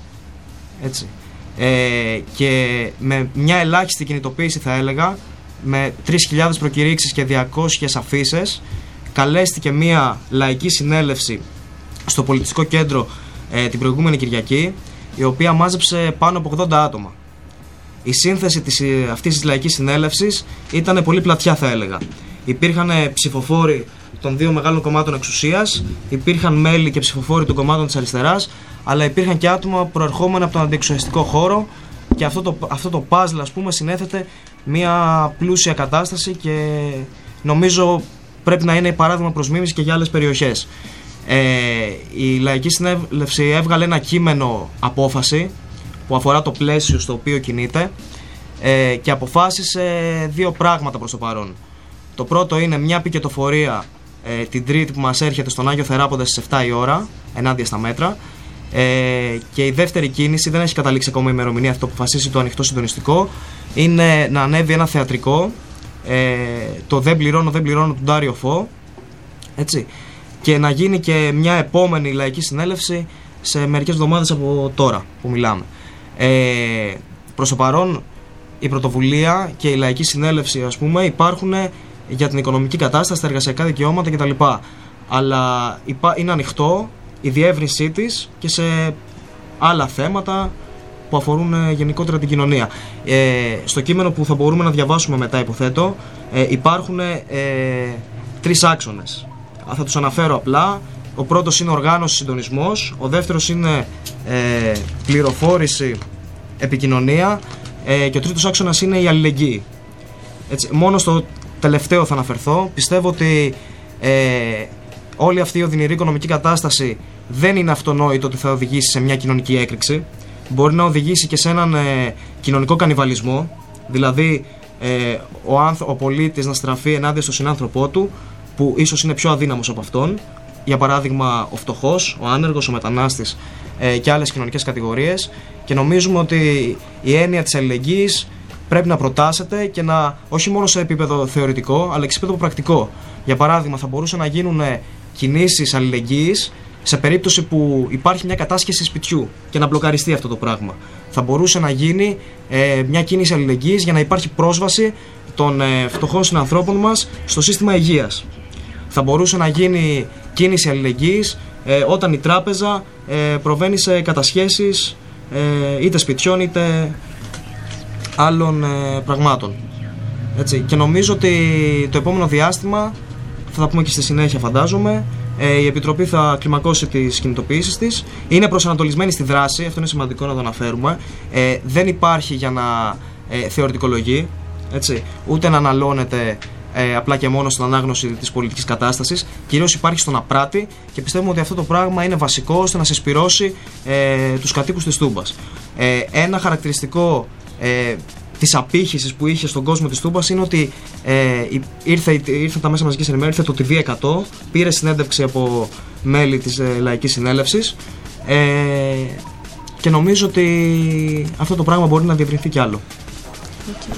Έτσι. Ε, και με μια ελάχιστη κινητοποίηση, θα έλεγα, με τρεις χιλιάδες προκηρύξεις και διακόσιες αφίσες, καλέστηκε μια λαϊκή συνέλευση στο πολιτιστικό κέντρο ε, την προηγούμενη Κυριακή, η οποία μάζεψε πάνω από ογδόντα άτομα. Η σύνθεση της, αυτής της λαϊκής συνέλευσης ήταν πολύ πλατιά, θα έλεγα. Υπήρχαν ψηφοφόροι των δύο μεγάλων κομμάτων εξουσίας, υπήρχαν μέλη και ψηφοφόροι των κομμάτων της αριστεράς, αλλά υπήρχαν και άτομα προερχόμενα από τον αντιεξουσιαστικό χώρο, και αυτό το, αυτό το puzzle, ας πούμε, συνέθετε μια πλούσια κατάσταση και νομίζω πρέπει να είναι παράδειγμα προς μίμηση και για άλλες περιοχές. Ε, η λαϊκή συνέλευση έβγαλε ένα κείμενο απόφαση που αφορά το πλαίσιο στο οποίο κινείται ε, και αποφάσισε δύο πράγματα προς το παρόν. Το πρώτο είναι μια πικετοφορία ε, την Τρίτη που μας έρχεται στον Άγιο Θεράποντα στις επτά η ώρα, ενάντια στα μέτρα, ε, και η δεύτερη κίνηση, δεν έχει καταλήξει ακόμα η ημερομηνία, αυτό που αποφασίσει το ανοιχτό συντονιστικό, είναι να ανέβει ένα θεατρικό, ε, το «Δεν πληρώνω, δεν πληρώνω» του Ντάριο Φω, έτσι, και να γίνει και μια επόμενη λαϊκή συνέλευση σε μερικές εβδομάδες από τώρα που μιλάμε. Ε, προς το παρόν η πρωτοβουλία και η λαϊκή συνέλευση, ας πούμε, υπάρχουν για την οικονομική κατάσταση, τα εργασιακά δικαιώματα κτλ. Αλλά είναι ανοιχτό η διεύρυνσή της και σε άλλα θέματα που αφορούν γενικότερα την κοινωνία. Ε, στο κείμενο που θα μπορούμε να διαβάσουμε μετά, υποθέτω, ε, υπάρχουν ε, τρεις άξονες. Θα τους αναφέρω απλά. Ο πρώτος είναι οργάνωση, συντονισμός. Ο δεύτερος είναι ε, πληροφόρηση, επικοινωνία. Ε, και ο τρίτος άξονας είναι η αλληλεγγύη. Έτσι, μόνο στο τελευταίο θα αναφερθώ. Πιστεύω ότι ε, όλη αυτή η οδυνηρή οικονομική κατάσταση δεν είναι αυτονόητο ότι θα οδηγήσει σε μια κοινωνική έκρηξη. Μπορεί να οδηγήσει και σε έναν ε, κοινωνικό κανιβαλισμό. Δηλαδή ε, ο, άνθρω- ο πολίτης να στραφεί ενάντια στον συνάνθρωπό του, που ίσως είναι πιο αδύναμος από αυτόν. Για παράδειγμα, ο φτωχός, ο άνεργος, ο μετανάστης ε, και άλλες κοινωνικές κατηγορίες. Και νομίζουμε ότι η έννοια της αλληλεγγύης πρέπει να προτάσετε και να, όχι μόνο σε επίπεδο θεωρητικό, αλλά και σε επίπεδο πρακτικό. Για παράδειγμα, θα μπορούσαν να γίνουν κινήσεις αλληλεγγύης σε περίπτωση που υπάρχει μια κατάσχεση σπιτιού και να μπλοκαριστεί αυτό το πράγμα. Θα μπορούσε να γίνει ε, μια κίνηση αλληλεγγύης για να υπάρχει πρόσβαση των ε, φτωχών συνανθρώπων μας στο σύστημα υγείας. Θα μπορούσε να γίνει κίνηση αλληλεγγύης ε, όταν η τράπεζα ε, προβαίνει σε κατασχέσεις ε, είτε σπιτιών είτε άλλων ε, πραγμάτων. Έτσι. Και νομίζω ότι το επόμενο διάστημα, θα τα πούμε και στη συνέχεια φαντάζομαι, ε, η Επιτροπή θα κλιμακώσει τις κινητοποιήσεις της. Είναι προσανατολισμένη στη δράση, αυτό είναι σημαντικό να το αναφέρουμε. Ε, δεν υπάρχει για να ε, θεωρητικολογεί, έτσι, ούτε να αναλώνεται ε, απλά και μόνο στην ανάγνωση της πολιτικής κατάστασης. Κυρίως υπάρχει στο να πράττει και πιστεύουμε ότι αυτό το πράγμα είναι βασικό ώστε να συσπυρώσει ε, τους κατοίκους της Τούμπας. Ε, ένα χαρακτηριστικό ε, της απήχησης που είχε στον κόσμο της Τούμπας είναι ότι ε, ήρθε, ήρθε τα μέσα μαζικής ενημέρωσης, ήρθε το τι βι εκατό, πήρε συνέντευξη από μέλη της ε, Λαϊκής Συνέλευσης ε, και νομίζω ότι αυτό το πράγμα μπορεί να διευρυνθεί κι άλλο. Okay.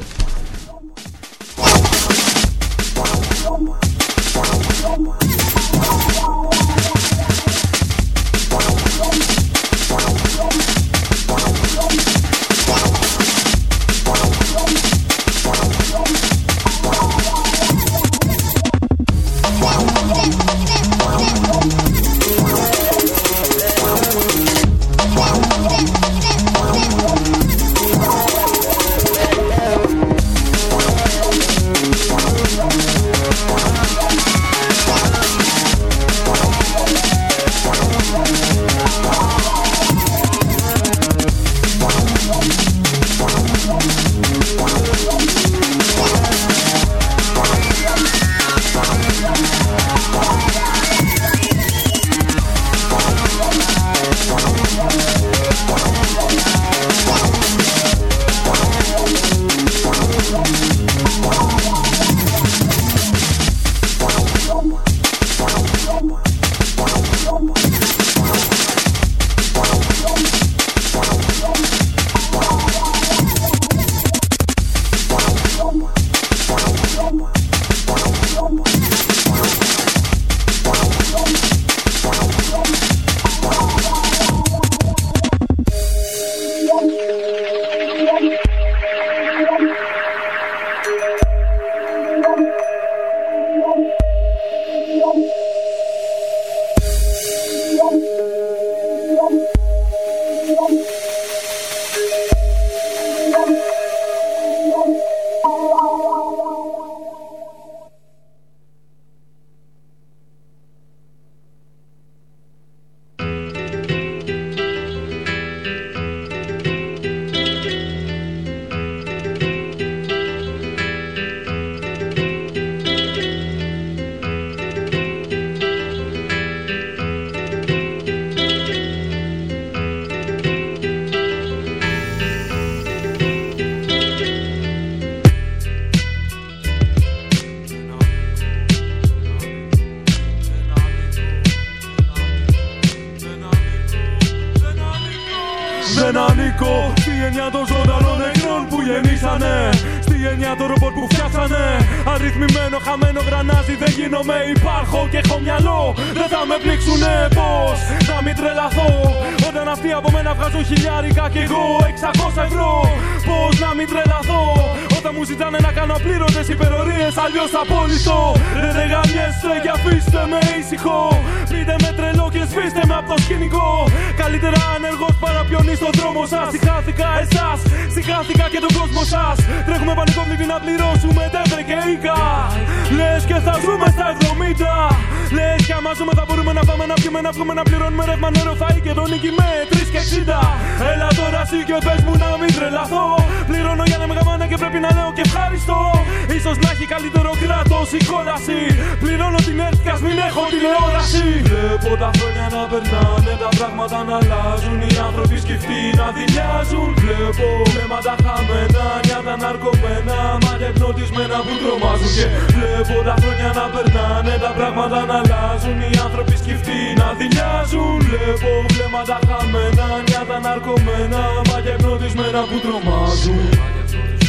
Δεν ανήκω στη γενιά των ζωντανών νεκρών που γεννήσανε, στη γενιά των ρομπότ που φτιάξανε. Αριθμημένο χαμένο γρανάζι, δεν γίνομαι, υπάρχω και έχω μυαλό. Δεν θα με πλήξουνε, πως να μην τρελαθώ όταν αυτοί από μένα βγάζουν χιλιάρικα κι εγώ εξακόσια ευρώ. Πως να μην τρελαθώ όταν μου ζητάνε να κάνω απλήρωτες υπερορίες, αλλιώς θα απόλυτο. Ρε δεν γαμιέσαι και αφήστε με ήσυχο, πείτε με τρελό και σβήστε με από το σκηνικό. Καλύτερα ανεργός παρά πιονί στον δρόμο σας. Συγχάθηκα εσάς, συγχάθηκα και τον κόσμο σας. Τρέχουμε πανικόβλητη να πληρώσουμε τέμπρε και οίκα. Λες και θα ζούμε στα εβδομήντα. Λες κι άμα ζούμε θα μπορούμε να πάμε να πιούμε, να βγούμε, να πληρώνουμε ρεύμα, νερό, φαΐ και τον νίκη με τρεις και εξήντα. Έλα τώρα εσύ και πες μου να μην τρελαθώ. Πληρώνω για να με γαμάνε και πρέπει να λέω και ευχαριστώ. Ίσως να έχει καλύτερο κράτος η κόλαση. Πληρώνω την έρθει κι ας μην έχω τηλεόραση. Βλέπω τα χρόνια να περνάνε, τα πράγματα να αλλάζουν, οι άνθρωποι σκεφτεί να δειλιάζουν. Βλέπω βλέμματα χαμένα, νιάτα ναρκωμένα, μάτια πνοτισμένα που τρομάζουν. Και βλέπω τα χρόνια να περνάνε, τα πράγματα να αλλάζουν, οι άνθρωποι σκεφτεί να δειλιάζουν. Βλέπω βλέμματα χαμένα, νιάτα ναρκωμένα, μάτια πνοτισμένα που τρομάζουν.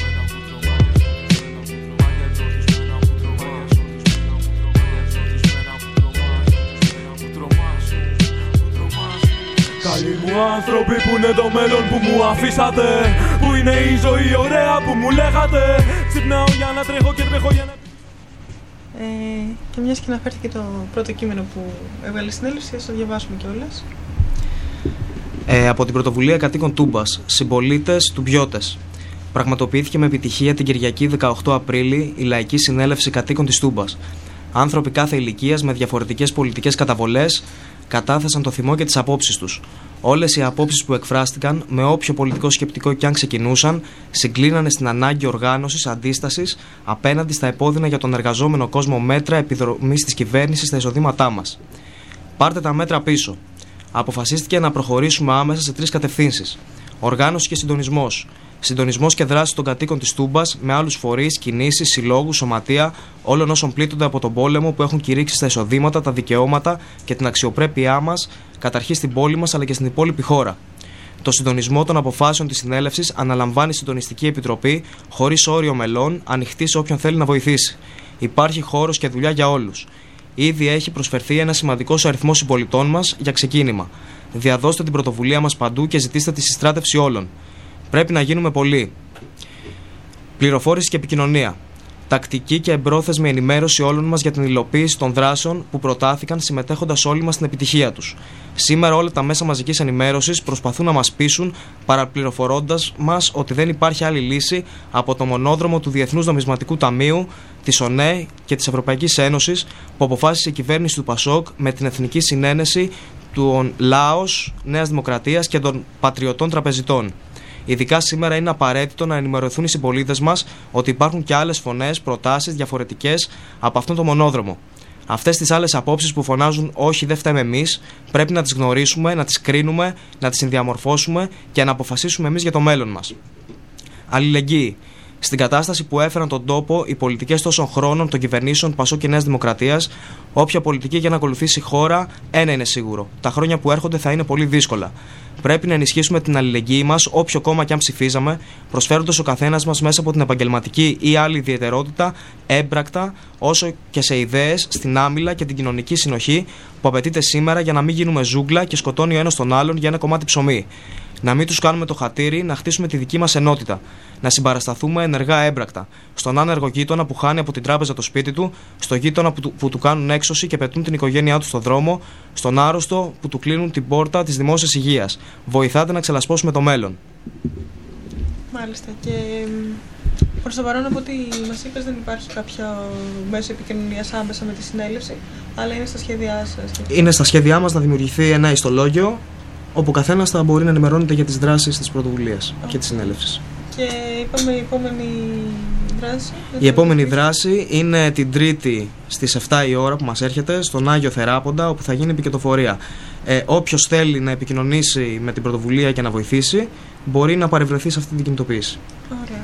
μου άνθρωποι που είναι το μέλλον που μου αφήσατε, που είναι η ζωή ωραία που μου λέγατε. Ξυπνάω για να τρέχω και τρέχω για να... Ε, και μιας και αναφέρθηκε το πρώτο κείμενο που έβγαλε συνέλευση, θα το διαβάσουμε κιόλας. Ε, από την πρωτοβουλία κατοίκων Τούμπας, συμπολίτες Τουμπιώτες. Πραγματοποιήθηκε με επιτυχία την Κυριακή δεκαοκτώ Απρίλη η Λαϊκή Συνέλευση Κατοίκων της Τούμπας. Άνθρωποι κάθε ηλικίας με διαφορετικές πολιτικές καταβολές κατάθεσαν το θυμό και τις απόψεις τους. Όλες οι απόψεις που εκφράστηκαν, με όποιο πολιτικό σκεπτικό κι αν ξεκινούσαν, συγκλίνανε στην ανάγκη οργάνωσης, αντίστασης απέναντι στα επώδυνα για τον εργαζόμενο κόσμο μέτρα επιδρομής της κυβέρνησης στα εισοδήματά μας. Πάρτε τα μέτρα πίσω. Αποφασίστηκε να προχωρήσουμε άμεσα σε τρεις κατευθύνσεις: οργάνωση και συντονισμός. Συντονισμός και δράση των κατοίκων της Τούμπας με άλλους φορείς, κινήσεις, συλλόγους, σωματεία, όλων όσων πλήττονται από τον πόλεμο που έχουν κηρύξει στα εισοδήματα, τα δικαιώματα και την αξιοπρέπειά μας, καταρχήν στην πόλη μας αλλά και στην υπόλοιπη χώρα. Το συντονισμό των αποφάσεων της συνέλευσης αναλαμβάνει η Συντονιστική Επιτροπή, χωρίς όριο μελών, ανοιχτή σε όποιον θέλει να βοηθήσει. Υπάρχει χώρος και δουλειά για όλους. Ήδη έχει προσφερθεί ένα σημαντικός αριθμός συμπολιτών μας για ξεκίνημα. Διαδώστε την πρωτοβουλία μας παντού και ζητήστε τη συστράτευση όλων. Πρέπει να γίνουμε πολλοί. Πληροφόρηση και επικοινωνία. Τακτική και εμπρόθεσμη ενημέρωση όλων μας για την υλοποίηση των δράσεων που προτάθηκαν, συμμετέχοντας όλοι μας στην επιτυχία τους. Σήμερα όλα τα μέσα μαζικής ενημέρωσης προσπαθούν να μας πείσουν, παραπληροφορώντας μας ότι δεν υπάρχει άλλη λύση από το μονόδρομο του Διεθνούς Νομισματικού Ταμείου, της ΟΝΕ και της Ευρωπαϊκής Ένωσης, που αποφάσισε η κυβέρνηση του Πασόκ με την εθνική συνένεση των Λάος, Νέας Δημοκρατίας και των Πατριωτών Τραπεζιτών. Ειδικά σήμερα είναι απαραίτητο να ενημερωθούν οι συμπολίτες μας ότι υπάρχουν και άλλες φωνές, προτάσεις διαφορετικές από αυτόν τον μονόδρομο. Αυτές τις άλλες απόψεις που φωνάζουν «όχι, δεν φταίμε εμείς», πρέπει να τις γνωρίσουμε, να τις κρίνουμε, να τις συνδιαμορφώσουμε και να αποφασίσουμε εμείς για το μέλλον μας. Αλληλεγγύη. Στην κατάσταση που έφεραν τον τόπο οι πολιτικές τόσων χρόνων των κυβερνήσεων Πασόκ και Νέας Δημοκρατίας, όποια πολιτική για να ακολουθήσει η χώρα, ένα είναι σίγουρο: τα χρόνια που έρχονται θα είναι πολύ δύσκολα. Πρέπει να ενισχύσουμε την αλληλεγγύη μας, όποιο κόμμα και αν ψηφίζαμε, προσφέροντας ο καθένας μας μέσα από την επαγγελματική ή άλλη ιδιαιτερότητα, έμπρακτα, όσο και σε ιδέες, στην άμυλα και την κοινωνική συνοχή που απαιτείται σήμερα για να μην γίνουμε ζούγκλα και σκοτώνει ο ένας τον άλλον για ένα κομμάτι ψωμί. Να μην τους κάνουμε το χατήρι, να χτίσουμε τη δική μας ενότητα. Να συμπαρασταθούμε ενεργά έμπρακτα. Στον άνεργο γείτονα που χάνει από την τράπεζα το σπίτι του, στο γείτονα που του, που του κάνουν έξωση και πετούν την οικογένειά του στον δρόμο, στον άρρωστο που του κλείνουν την πόρτα της δημόσιας υγείας. Βοηθάτε να ξελασπώσουμε το μέλλον. Μάλιστα. Και προς το παρόν, από ό,τι μας είπες, δεν υπάρχει κάποιο μέσο επικοινωνίας άμεσα με τη συνέλευση, αλλά είναι στα σχέδιά σας. Είναι στα σχέδιά μας να δημιουργηθεί ένα ιστολόγιο, όπου ο καθένας θα μπορεί να ενημερώνεται για τις δράσεις της πρωτοβουλίας oh. και της συνέλευσης. Και είπαμε η επόμενη δράση. Η επόμενη δράση είναι την Τρίτη στις επτά η ώρα που μας έρχεται, στον Άγιο Θεράποντα, όπου θα γίνει επικετοφορία. Ε, όποιος θέλει να επικοινωνήσει με την πρωτοβουλία και να βοηθήσει, μπορεί να παρευρεθεί σε αυτή την κινητοποίηση. Ωραία.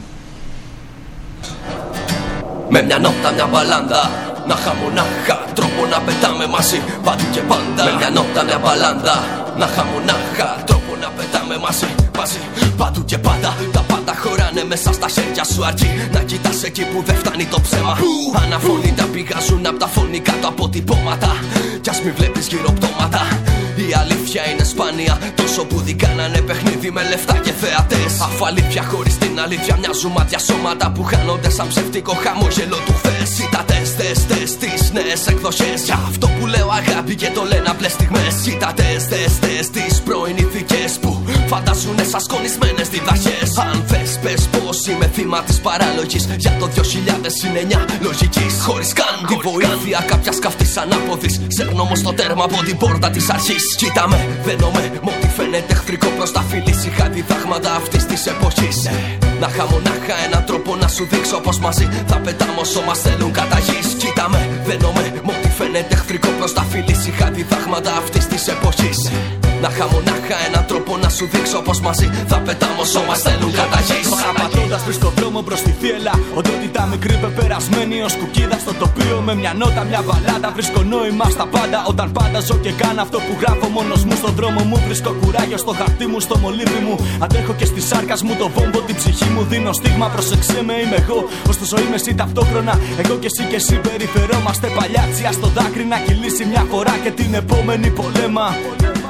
Με μια νότα, μια μπαλάντα, να χαμονάχα, τρόπο να πετάμε μαζί, παντού και πάντα. Με μια νότα, μια μπαλάντα, να χαμονάχα, τρόπο να πετάμε μαζί, μαζί, παντού και πάντα. Τα πάντα χωράνε μέσα στα χέρια σου, αρκεί να κοιτάς εκεί που δεν φτάνει το ψέμα. Αναφωνήτα πηγάζουν απ' τα φωνικά του αποτυπώματα, κι ας μη βλέπεις γύρω πτώματα. Η αλήθεια είναι σπάνια, τόσο που δικάνανε παιχνίδι με λεφτά και θεατές. Αφού αλήθεια χωρίς την αλήθεια μοιάζουν μάτια σώματα που χάνονται σαν ψευτικό χαμόγελο του χθες. Κοίτα τες, τες, τες, τις νέες εκδοχές. Για αυτό που λέω αγάπη και το λένε απλές στιγμές. Κοίτα τες, τες, τες, τις πρώην ηθικές που φαντάζουνε σαν σκονισμένες διδαχές. Αν θες πες πως είμαι θύμα της παράλογης για το δύο χιλιάδες εννιά λογικής. Χωρίς καν τη βοήθεια κάποιας καυτής ανάποδης, σέρνω όμως το τέρμα από την πόρτα της αρχής. Κοίτα με, δένομαι, μ' ό,τι φαίνεται εχθρικό προς τα φιλής. Είχα διδάγματα αυτής της εποχής. Να χαμονάχα έναν τρόπο να σου δείξω πως μαζί θα πετάμε όσο μας θέλουν κατά γης. Κοίτα με, δένομαι, μ' ό,τι φαίνεται εχθρικό προς τα φιλής. Είχα διδάγματα αυτής της εποχής. Να χαμονάχα έναν τρόπο να σου δείξω πως μαζί θα πετάμε όσο μας θέλουν κατά γης. Παραπατώντας πριν στον δρόμο προς τη θύελα, οντότητα μικρή πεπερασμένη ως κουκίδα στο τοπίο. Με μια νότα, μια μπαλάντα βρίσκω νόημα στα πάντα. Όταν πάντα ζω και κάνω αυτό που γράφω μόνος μου στον δρόμο μου. Βρίσκω κουράγιο στο χαρτί μου, στο μολύβι μου. Αντέχω και στη σάρκα μου το βόμπο, την ψυχή μου δίνω στίγμα. Προσεξέ με, είμαι εγώ, ωστόσο είμαι εσύ ταυτόχρονα. Εγώ και εσύ και εσύ περιφερόμαστε παλιάτσια. Στο δάκρυ να κυλήσει μια φορά και την επόμενη πολέμα.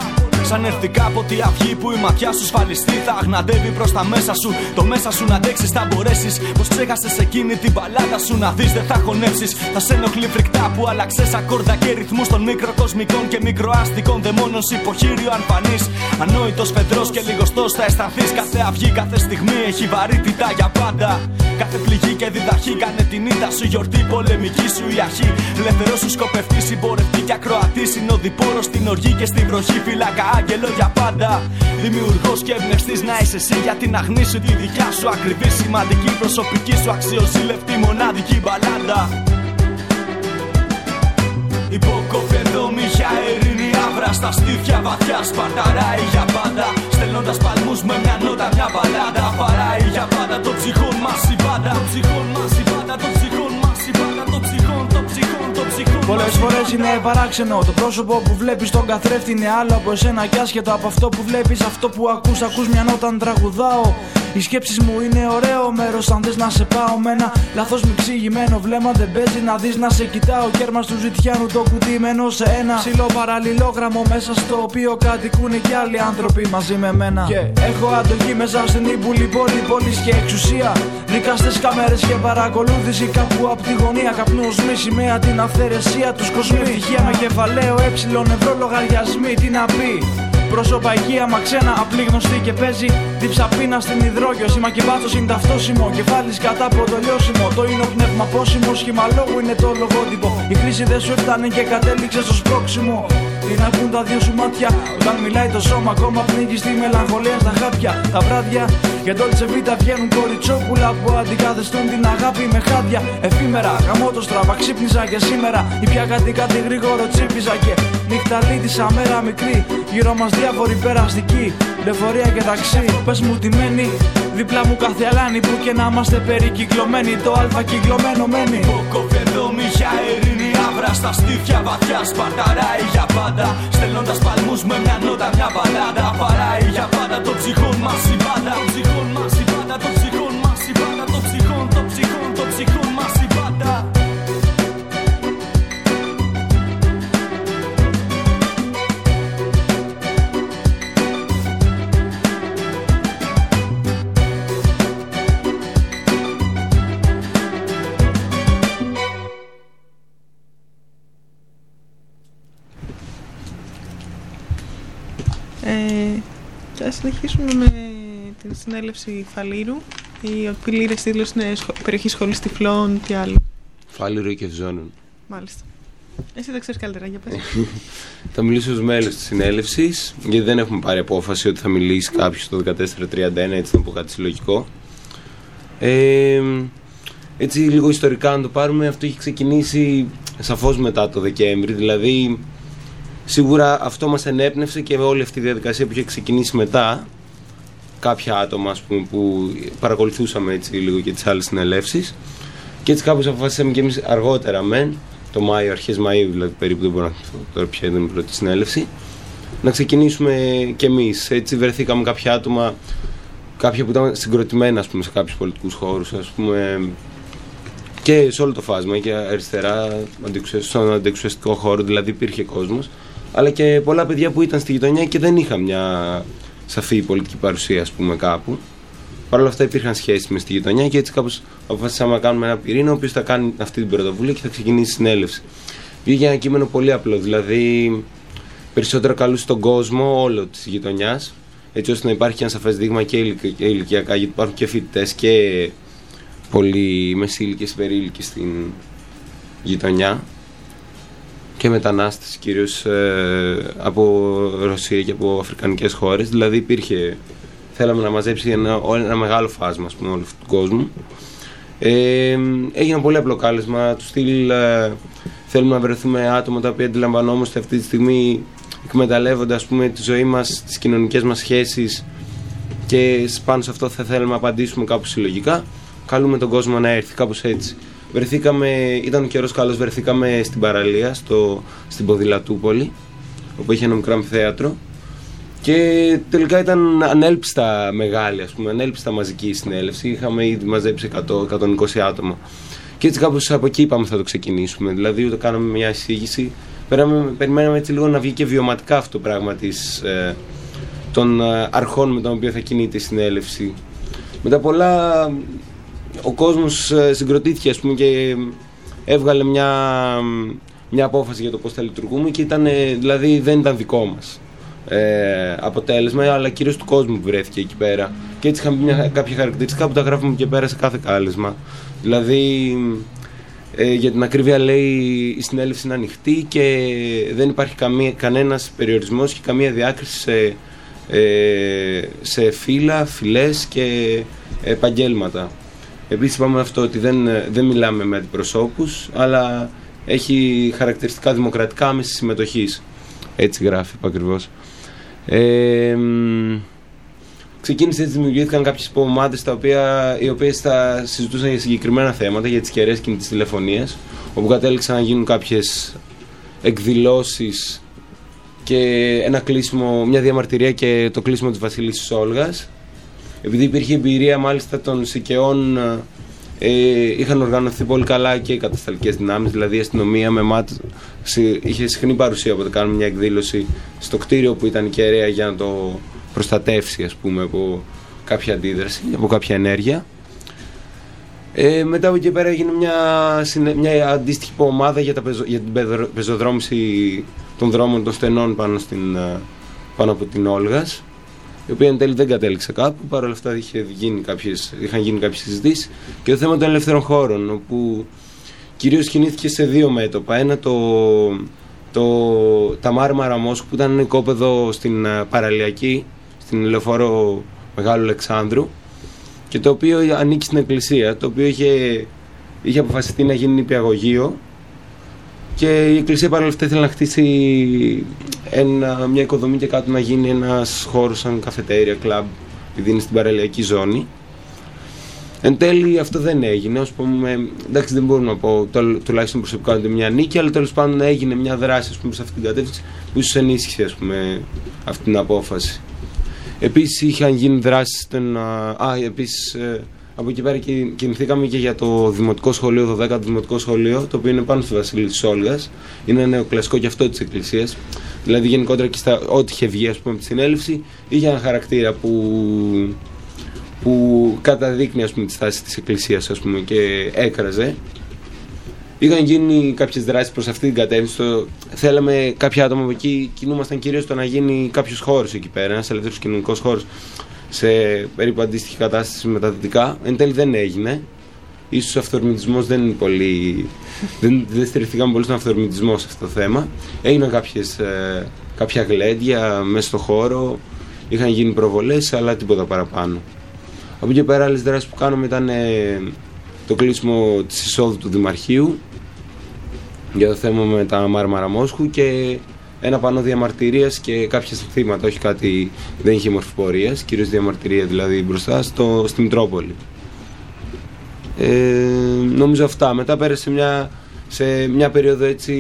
Σαν έρθει κάποτε η αυγή που η ματιά σου σφαλιστεί, θα αγναντεύει προς τα μέσα σου. Το μέσα σου να αντέξεις, θα μπορέσεις. Πως ξέχασες εκείνη την παλάτα σου να δεις, δεν θα χωνέψεις. Θα σε ενοχλεί φρικτά που άλλαξες ακόρδα και ρυθμούς των μικροκοσμικών και μικροάστικων δαιμόνων. Υποχείριο αν φανείς, ανόητος φεδρός και λιγοστός θα αισθανθείς. Κάθε αυγή, κάθε στιγμή έχει βαρύτητα για πάντα. Κάθε πληγή και διδαχή κάνε την ήττα σου γιορτή, πολεμική σου η αρχή. Ελεύθερος σου σκοπευτή, συμπορευτή και ακροατή. Συνοδοιπόρος στην οργή και στη βροχή, φύλακα άγγελο για πάντα. Δημιουργός και εμπνευστής να είσαι εσύ για την αγνή σου, τη δικιά σου ακριβή, σημαντική, προσωπική σου, αξιοζήλευτη, μοναδική μπαλάντα. Υποκόφι εδώ μύχια ειρήνη άβρα, στα στήθια βαθιά σπαρταράει για πάντα. Στέλνοντας παλμούς με μια νότα, μια μπαλάντα. Παράει για πάντα το ψυχόν μας η πάντα. Το ψυχόν μας η πάντα, το ψυχόν μας η πάντα. Το ψυχόν, το ψυχόν, το ψυχόν. Πολλές φορές είναι παράξενο το πρόσωπο που βλέπεις στον καθρέφτη είναι άλλο από εσένα κι άσχετο από αυτό που βλέπεις. Αυτό που ακούς, ακούς μια νότα αν τραγουδάω. Οι σκέψεις μου είναι ωραίο μέρος αν θες να σε πάω με ένα λάθος μη ξηγημένο βλέμμα δεν παίζει να δεις να σε κοιτάω. Κέρμα του ζητιάνου το κουτί μένω σε ένα ψηλό παραλληλόγραμμο μέσα στο οποίο κατοικούν και άλλοι άνθρωποι μαζί με μένα. Και έχω αντοχή μέσα στην ύπουλη πόλη, πόλης και εξουσία. Δικαστές, κάμερες και παρακολούθηση κάπου απ' τη γωνία. Καπνού οσμή, σημαία την αυθαιρεσία τους κοσμοί. Ευτυχία με κεφαλαίο ε, ευρώ λογαριασμοί, τι να πει. Πρόσωπα άμα ξένα, απλή γνωστή και παίζει δίψα πείνα στην υδρόγεωση. Μα και βάθος είναι ταυτόσιμο. Κεφάλης κατά πρωτολιώσιμο. Το είναι ο πνεύμα πόσιμο. Σχήμα λόγου είναι το λογότυπο. Η κρίση δεν σου έφτανε και κατέληξε στο σπρώξιμο. Τι να πούν τα δύο σου μάτια όταν μιλάει το σώμα. Ακόμα πνίγει στη μελαγχολία στα χάπια. Τα βράδια για Dolce Vita βγαίνουν κοριτσόπουλα που αντικαθιστούν την αγάπη με χάδια. Εφήμερα, γαμώ το στραβά, ξύπνησα και σήμερα. Ή πια κάτι κάτι γρήγορο τσίπιζα και νύχτα λύτησα μέρα μικρή. Γύρω μας διάφοροι περαστικοί, λεωφορεία και ταξί. Πες μου τι μένει, δίπλα μου κάθε αλάνη που και να είμαστε περικυκλωμένοι. Το αλφα κυκλωμένο μένει. Υποκόφι εδώ μύχια ειρήνη άβρα, στα στήθια βαθιά σπαρταράει για πάντα. Στέλνοντας παλμούς με μια νότα, μια μπαλάντα. Παράει για πάντα το ψυχόν μας η πάντα. Το ψυχόν μας η πάντα, το ψυχόν μας η πάντα. Το ψυχόν, το ψυχόν, το ψυχόν μας η πάντα. Ε, και ας συνεχίσουμε με την συνέλευση Φαλήρου. Η πλήρης τίτλος είναι σχο... περιοχή σχολής τυφλών, τι άλλο. Φάληρο και Ευζώνων. Μάλιστα. Εσύ τα ξέρεις καλύτερα, για πες. Θα μιλήσω ως μέλος της συνέλευσης, γιατί δεν έχουμε πάρει απόφαση ότι θα μιλήσει κάποιος το δεκατέσσερα τριάντα ένα, έτσι να πω κάτι συλλογικό. Ε, έτσι λίγο ιστορικά να το πάρουμε, αυτό έχει ξεκινήσει σαφώς μετά το Δεκέμβρη, δηλαδή σίγουρα αυτό μας ενέπνευσε και όλη αυτή η διαδικασία που είχε ξεκινήσει μετά. Κάποια άτομα, ας πούμε, που παρακολουθούσαμε έτσι λίγο και τις άλλες συνελεύσεις. Και έτσι κάπως αποφασίσαμε και εμείς αργότερα μεν, το Μάιο, αρχές Μαΐου δηλαδή περίπου, δεν μπορώ να θυμηθώ τώρα ποια ήταν η πρώτη συνέλευση, να ξεκινήσουμε κι εμείς. Έτσι βρεθήκαμε κάποια άτομα, κάποια που ήταν συγκροτημένα, ας πούμε, σε κάποιους πολιτικούς χώρους, ας πούμε, και σε όλο το φάσμα, και αριστερά, στον αντιεξουσιαστικό χώρο, δηλαδή υπήρχε κόσμος, αλλά και πολλά παιδιά που ήταν στη γειτονιά και δεν είχαν μια σαφή πολιτική παρουσία, ας πούμε, κάπου. Παρ' όλα αυτά υπήρχαν σχέσεις με στη γειτονιά και έτσι κάπως αποφασίσαμε να κάνουμε ένα πυρήνα ο οποίος θα κάνει αυτή την πρωτοβουλία και θα ξεκινήσει η συνέλευση. Βγήκε ένα κείμενο πολύ απλό, δηλαδή περισσότερο καλούσε τον κόσμο όλο της γειτονιάς, έτσι ώστε να υπάρχει ένα σαφές δείγμα και ηλικιακά, γιατί υπάρχουν και φοιτητές και πολλοί μεσήλικες, υπερήλικες στην γειτονιά και μετανάστες κυρίως ε, από Ρωσία και από αφρικανικές χώρες, δηλαδή υπήρχε, θέλαμε να μαζέψει ένα, ένα μεγάλο φάσμα, ας πούμε, όλου αυτού του κόσμου. Ε, έγινε πολύ απλό κάλεσμα του στυλ, ε, θέλουμε να βρεθούμε άτομα τα οποία αντιλαμβανόμαστε αυτή τη στιγμή εκμεταλλεύονται, ας πούμε, τη ζωή μας, τις κοινωνικές μας σχέσεις, και πάνω σε αυτό θα θέλουμε να απαντήσουμε κάπου συλλογικά. Καλούμε τον κόσμο να έρθει, κάπως έτσι. Βρεθήκαμε, ήταν ο καιρός καλός, βρεθήκαμε στην παραλία, στο, στην Ποδηλατούπολη, όπου είχε ένα μικρό αμφιθέατρο. Και τελικά ήταν ανέλπιστα μεγάλη, ας πούμε, ανέλπιστα μαζική συνέλευση. Είχαμε ήδη μαζέψει εκατό με εκατόν είκοσι άτομα. Και έτσι κάπως από εκεί είπαμε θα το ξεκινήσουμε. Δηλαδή, ούτε κάναμε μια εισήγηση, Περάμε, περιμέναμε έτσι λίγο να βγει και βιωματικά αυτό το πράγμα της, ε, των ε, αρχών με τον οποίο θα κινείται η συνέλευση. Μετά πολλά ο κόσμος ε, συγκροτήθηκε, ας πούμε, και έβγαλε μια, μια απόφαση για το πώς θα λειτουργούμε και ήταν, δηλαδή δεν ήταν δικό μας ε, αποτέλεσμα, αλλά κυρίως του κόσμου που βρέθηκε εκεί πέρα. Και έτσι είχαμε μια, κάποια χαρακτηριστικά που τα γράφουμε και πέρα σε κάθε κάλεσμα. Δηλαδή, ε, για την ακρίβεια, λέει, η συνέλευση είναι ανοιχτή και δεν υπάρχει καμία, κανένας περιορισμός και καμία διάκριση σε, ε, σε φύλλα, φυλές και επαγγέλματα. Επίσης είπαμε αυτό ότι δεν, δεν μιλάμε με αντιπροσώπους, αλλά έχει χαρακτηριστικά δημοκρατικά άμεσης συμμετοχής. Έτσι γράφει ακριβώς. Ε, ξεκίνησε έτσι, δημιουργήθηκαν κάποιες ομάδες οι οποίες θα συζητούσαν για συγκεκριμένα θέματα, για τις κεραίες κινητής τηλεφωνίας, όπου κατέληξαν να γίνουν κάποιες εκδηλώσεις και ένα κλείσιμο, μια διαμαρτυρία και το κλείσιμο της Βασίλισσης Όλγας. Επειδή υπήρχε εμπειρία μάλιστα των ΣΥΚΕΟΝ, ε, είχαν οργανωθεί πολύ καλά και οι κατασταλτικές δυνάμεις, δηλαδή η αστυνομία με ΜΑΤ είχε συχνή παρουσία, οπότε κάνουμε μια εκδήλωση στο κτίριο που ήταν η κεραία για να το προστατεύσει, ας πούμε, από κάποια αντίδραση, από κάποια ενέργεια. Ε, μετά από εκεί πέρα έγινε μια, μια αντίστοιχη ομάδα για, τα πεζο, για την πεζοδρόμηση των δρόμων των στενών πάνω, στην, πάνω από την Όλγας, η οποία εν τέλει δεν κατέληξε κάπου. Παρ' όλα αυτά είχε γίνει κάποιες, είχαν γίνει κάποιες συζητήσεις. Και το θέμα των ελεύθερων χώρων, όπου κυρίως κινήθηκε σε δύο μέτωπα. Ένα το, το τα Μάρμαρα Μόσχου, που ήταν ένα οικόπεδο στην παραλιακή, στην λεωφόρο Μεγάλου Αλεξάνδρου, και το οποίο ανήκει στην εκκλησία, το οποίο είχε, είχε αποφασιστεί να γίνει νηπιαγωγείο, και η εκκλησία παρόλα αυτά ήθελε να χτίσει ένα, μια οικοδομή και κάτω να γίνει ένας χώρος σαν καφετέρια, κλαμπ, επειδή είναι στην παραλιακή ζώνη. Εν τέλει αυτό δεν έγινε, ας πούμε, εντάξει, δεν μπορούμε να πω, το, τουλάχιστον προσωπικά είναι μια νίκη, αλλά τέλος πάντων έγινε μια δράση, ας πούμε, σε αυτή την κατεύθυνση που ίσως ενίσχυσε, ας πούμε, αυτή την απόφαση. Επίσης είχαν γίνει δράσεις, ten, α, επίσης ε, από εκεί πέρα κινηθήκαμε και για το δημοτικό σχολείο, το δέκατο δημοτικό σχολείο, το οποίο είναι πάνω στη Βασίλη της Όλγας. Είναι νεοκλασικό και αυτό της εκκλησίας. Δηλαδή γενικότερα και στα, ό,τι είχε βγει, ας πούμε, από τη συνέλευση, είχε ένα χαρακτήρα που, που καταδείκνει, ας πούμε, τη στάση της εκκλησίας, ας πούμε, και έκραζε. Είχαν γίνει κάποιες δράσεις προς αυτή την κατεύθυνση. Το, θέλαμε κάποια άτομα από εκεί, κινούμασταν κυρίως στο να γίνει κάποιος χώρος εκεί πέρα, ένας ελεύθερος κοινωνικός χώρος, σε περίπου αντίστοιχη κατάσταση με τα δυτικά. Εν τέλει δεν έγινε. Ίσως ο αυθορμητισμός δεν είναι πολύ. δεν, δεν στηριχθήκαμε πολύ στον αυθορμητισμό σε αυτό το θέμα. Έγιναν κάποιες, ε, κάποια γλέντια μέσα στο χώρο, είχαν γίνει προβολές, αλλά τίποτα παραπάνω. Από εκεί πέρα, άλλες δράσεις που κάναμε ήταν ε, το κλείσιμο της εισόδου του Δημαρχείου για το θέμα με τα Μάρμαρα Μόσχου και ένα πανό διαμαρτυρίας και κάποια θύματα, όχι κάτι, δεν είχε μορφή πορείας, κυρίως διαμαρτυρία δηλαδή μπροστά στο, στη Μητρόπολη. Ε, νομίζω αυτά. Μετά πέρασε μια, σε μια περίοδο έτσι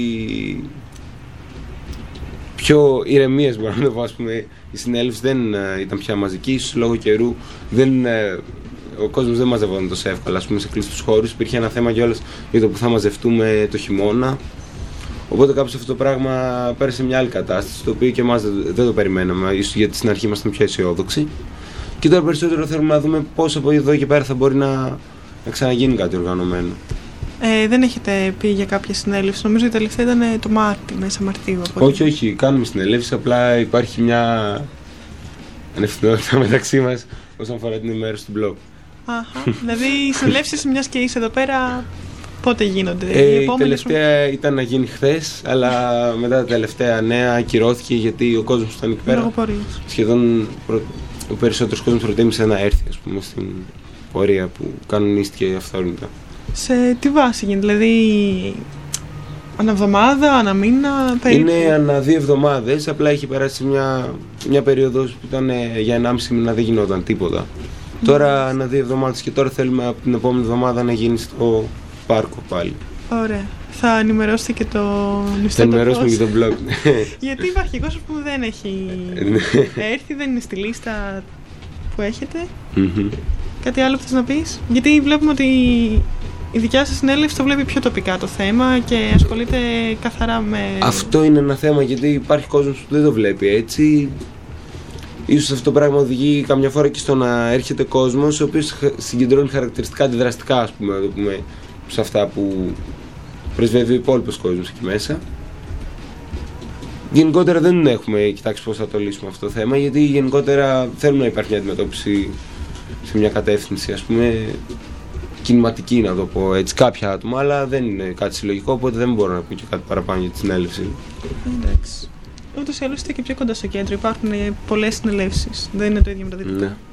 πιο ηρεμίας, μπορώ να το πω, ας πούμε. Η συνέλευση δεν uh, ήταν πια μαζική, ίσως λόγω καιρού δεν, uh, ο κόσμος δεν μαζευόταν τόσο εύκολα, ας πούμε, σε κλειστούς χώρους. Υπήρχε ένα θέμα κιόλας για το που θα μαζευτούμε το χειμώνα. Οπότε κάπως αυτό το πράγμα πέρασε μια άλλη κατάσταση, το οποίο και εμάς δεν, δεν το περιμέναμε, ίσως γιατί στην αρχή ήμασταν πιο αισιόδοξοι. Και τώρα περισσότερο θέλουμε να δούμε πώς από εδώ και πέρα θα μπορεί να, να ξαναγίνει κάτι οργανωμένο. Ε, δεν έχετε πει για κάποια συνέλευση, νομίζω η τελευταία ήταν το Μάρτι, μέσα Μαρτίου. Όχι, όχι, κάνουμε συνελεύσεις, απλά υπάρχει μια ανευθυνότητα μεταξύ μας όσον αφορά την ενημέρωση του blog. Αχα, δηλαδή οι συνελεύσεις, μιας και είσαι εδώ πέρα, πότε γίνονται? Ε, η, η τελευταία σου... ήταν να γίνει χθες, αλλά μετά τα τελευταία νέα ακυρώθηκε γιατί ο κόσμος που ήταν εκεί πέρα σχεδόν προ... ο περισσότερος κόσμος προτίμησε να έρθει, ας πούμε, στην πορεία που κανονίστηκε αυθόρμητα. Σε τι βάση γίνεται, δηλαδή ανά εβδομάδα, ανά μήνα, περίπου? Είναι ανά δύο εβδομάδες, απλά έχει περάσει μια, μια περίοδος που ήταν για ενάμιση μήνα, δεν γινόταν τίποτα. Mm. Τώρα ανά δύο εβδομάδες και τώρα θέλουμε από την επόμενη εβδομάδα να γίνει στο πάρκο πάλι. Ωραία. Θα ενημερώσετε και το νηστό. Θα ενημερώσουμε και το blog. Γιατί υπάρχει κόσμος που δεν έχει έρθει, δεν είναι στη λίστα που έχετε. Mm-hmm. Κάτι άλλο που θες να πεις? Γιατί βλέπουμε ότι η δικιά σας συνέλευση το βλέπει πιο τοπικά το θέμα και ασχολείται καθαρά με... Αυτό είναι ένα θέμα, γιατί υπάρχει κόσμος που δεν το βλέπει έτσι. Ίσως αυτό το πράγμα οδηγεί καμιά φορά και στο να έρχεται κόσμος ο οποίος συγκεντρώνει χαρακτηριστικά αντιδραστικά, ας πούμε, το πούμε, σε αυτά που πρεσβεύει ο υπόλοιπος κόσμος εκεί μέσα. Γενικότερα δεν έχουμε κοιτάξει πώς θα το λύσουμε αυτό το θέμα, γιατί γενικότερα θέλουμε να υπάρχει μια αντιμετώπιση σε μια κατεύθυνση, ας πούμε, κινηματική, να το πω έτσι, κάποια άτομα, αλλά δεν είναι κάτι συλλογικό, οπότε δεν μπορώ να πω και κάτι παραπάνω για τη συνέλευση. Εντάξει. Ούτως ή άλλως είστε και πιο κοντά στο κέντρο, υπάρχουν πολλές συνελεύσεις, δεν είναι το ίδιο με το δυτικό. Ναι.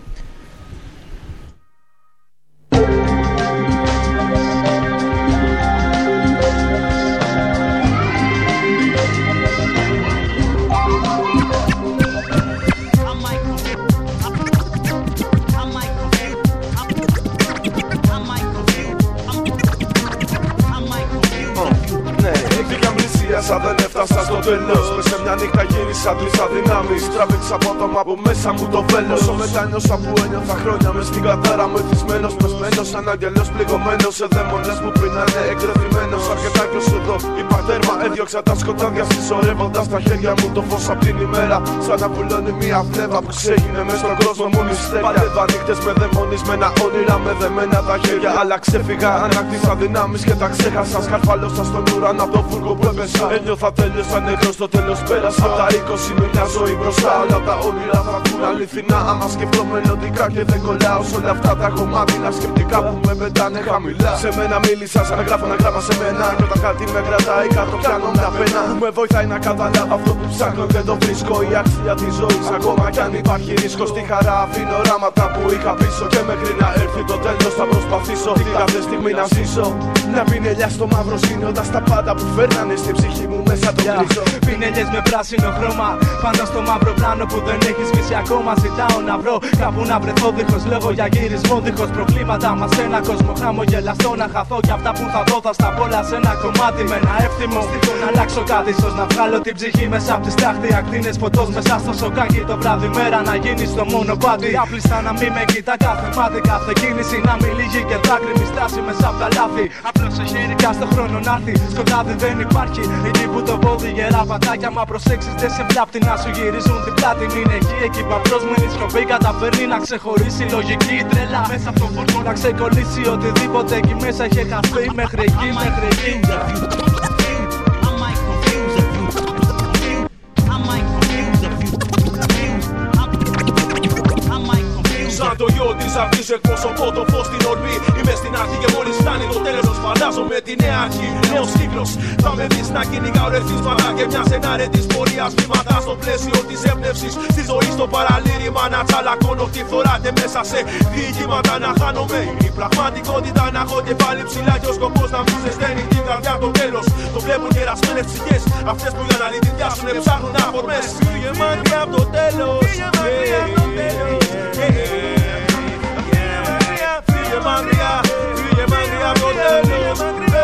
Δεν έφτασα στο τέλος. Μες σε μια νύχτα γύρισα τρεις αδυνάμεις. Τράβηξα από άτομα από μέσα μου το βέλος. Όσο μετάνιωσα που ένιωθα χρόνια μες στην κατάρα. Μεθυσμένος, πεσμένος, σαν αγγελός πληγωμένος. Σε δαίμονες που πίνανε εκτεθειμένος. Αρκετά κι ως εδώ είπα τέρμα. Έδιωξα τα σκοτάδια συσσωρεύοντας τα χέρια μου το φως απ' την ημέρα. Σαν να βουλώνει μια φλέβα που ξέγινε μες στον κόσμο μου μυστέρια. Παλεύα νύχτες με δαιμονισμένα όνειρα, με δεμένα τα χέρια. Αλλά ξέφυγα, ανακτήσα δυνάμεις και τα ξέχασα. Σκαρφαλώσα στον ουρανό από το φούργο που έπεσα. Ένιωθα τέλειος σαν νεκρός, το τέλος πέρασα. Απ' τα είκοσι μια ζωή μπροστά, όλα τα όνειρα θα βγουν αληθινά. Άμα σκεφτώ μελλοντικά και δεν κολλάω σ' όλα αυτά τα κομμάτια σκεπτικά που με πετάνε χαμηλά. Σε μένα μίλησα σαν να γράφω ένα γράμμα σε μένα. Κι όταν κάτι με κρατάει κάτω πιάνω μια πένα. Που με βοηθάει να καταλάβω αυτό που ψάχνω και το βρίσκω. Η αξία της ζωής ακόμα κι αν υπάρχει ρίσκο. Στη χαρά αφήνω οράματα που είχα πίσω. Και μέχρι να έρθει το τέλος θα προσπαθήσω την κάθε στιγμή να ζήσω. Να πινελιά στο μαύρο σύνοντας τα πάντα που φέρνανε στην ψυχή μου μέσα το κρίσω. Πινελιές με πράσινο χρώμα πάνω στο μαύρο πλάνο που δεν έχει σβήσει ακόμα. Ζητάω να βρω κάπου να βρεθώ δίχως λόγο για γυρισμό. Δίχως προβλήματα μα σε ένα κόσμο χαμογελαστό. Να χαθώ κι αυτά που θα δω θα στα πολλά σε ένα κομμάτι. Με ένα εύθυμο στίχο να αλλάξω κάτι. Ίσως να βγάλω την ψυχή μέσα από τη στάχτη. Ακτίνες φωτός μέσα στο σοκάκι. Το βράδυ μέρα να γίνει στο μονοπάτι. Άπλιστα να μην με κοιτά κάθε μάτι. Κάθε κίνηση να μην λύγει και δάκρυ μη στάσει μέσα από τα λάθη. Απλώς σε χέρι κι στο χρόνο να έρθει. Σκοτάδι δεν υπάρχει. Εκεί που το πόδι γερά πατάκια. Μα προσέξεις δεν σε βλάπτει να σου γυρίζουν την πλάτη. Είναι εκεί, εκεί παπρόσμενη σιωπή καταφέρνει να ξεχωρίσει λογική τρέλα. Μέσα από το φούρνο να ξεκολλήσει οτιδήποτε εκεί μέσα είχε χαθεί. Μέχρι εκεί, μέχρι εκεί. Σαν το γιο της αυτής εκπροσωπώ το φως στην ορμή. Είμαι στην αρχή και μόλις φτάνει το τέλος. Φαντάζομαι τη νέα αρχή, νέος κύκλος. Θα με δεις να κυνηγάω ρεθίσματα και μια σενάρε της πορείας. Βήματα στο πλαίσιο της έμπνευσης. Στη ζωή στο παραλήρημα να τσαλακώνω τη φθορά και μέσα σε διηγήματα να χάνομαι. Η πραγματικότητα να έχω και πάλι ψηλά και ο σκοπός να μην ζεσταίνει την καρδιά το τέλος. Το βλέπουν κερασμένες ψυχές. Αυτές που για να λυτιδιάσουνε ψάχνουν αφορμές. Φύγε μακριά από το τέλος. Φύγε μακριά, φύγε μακριά από το τέλος.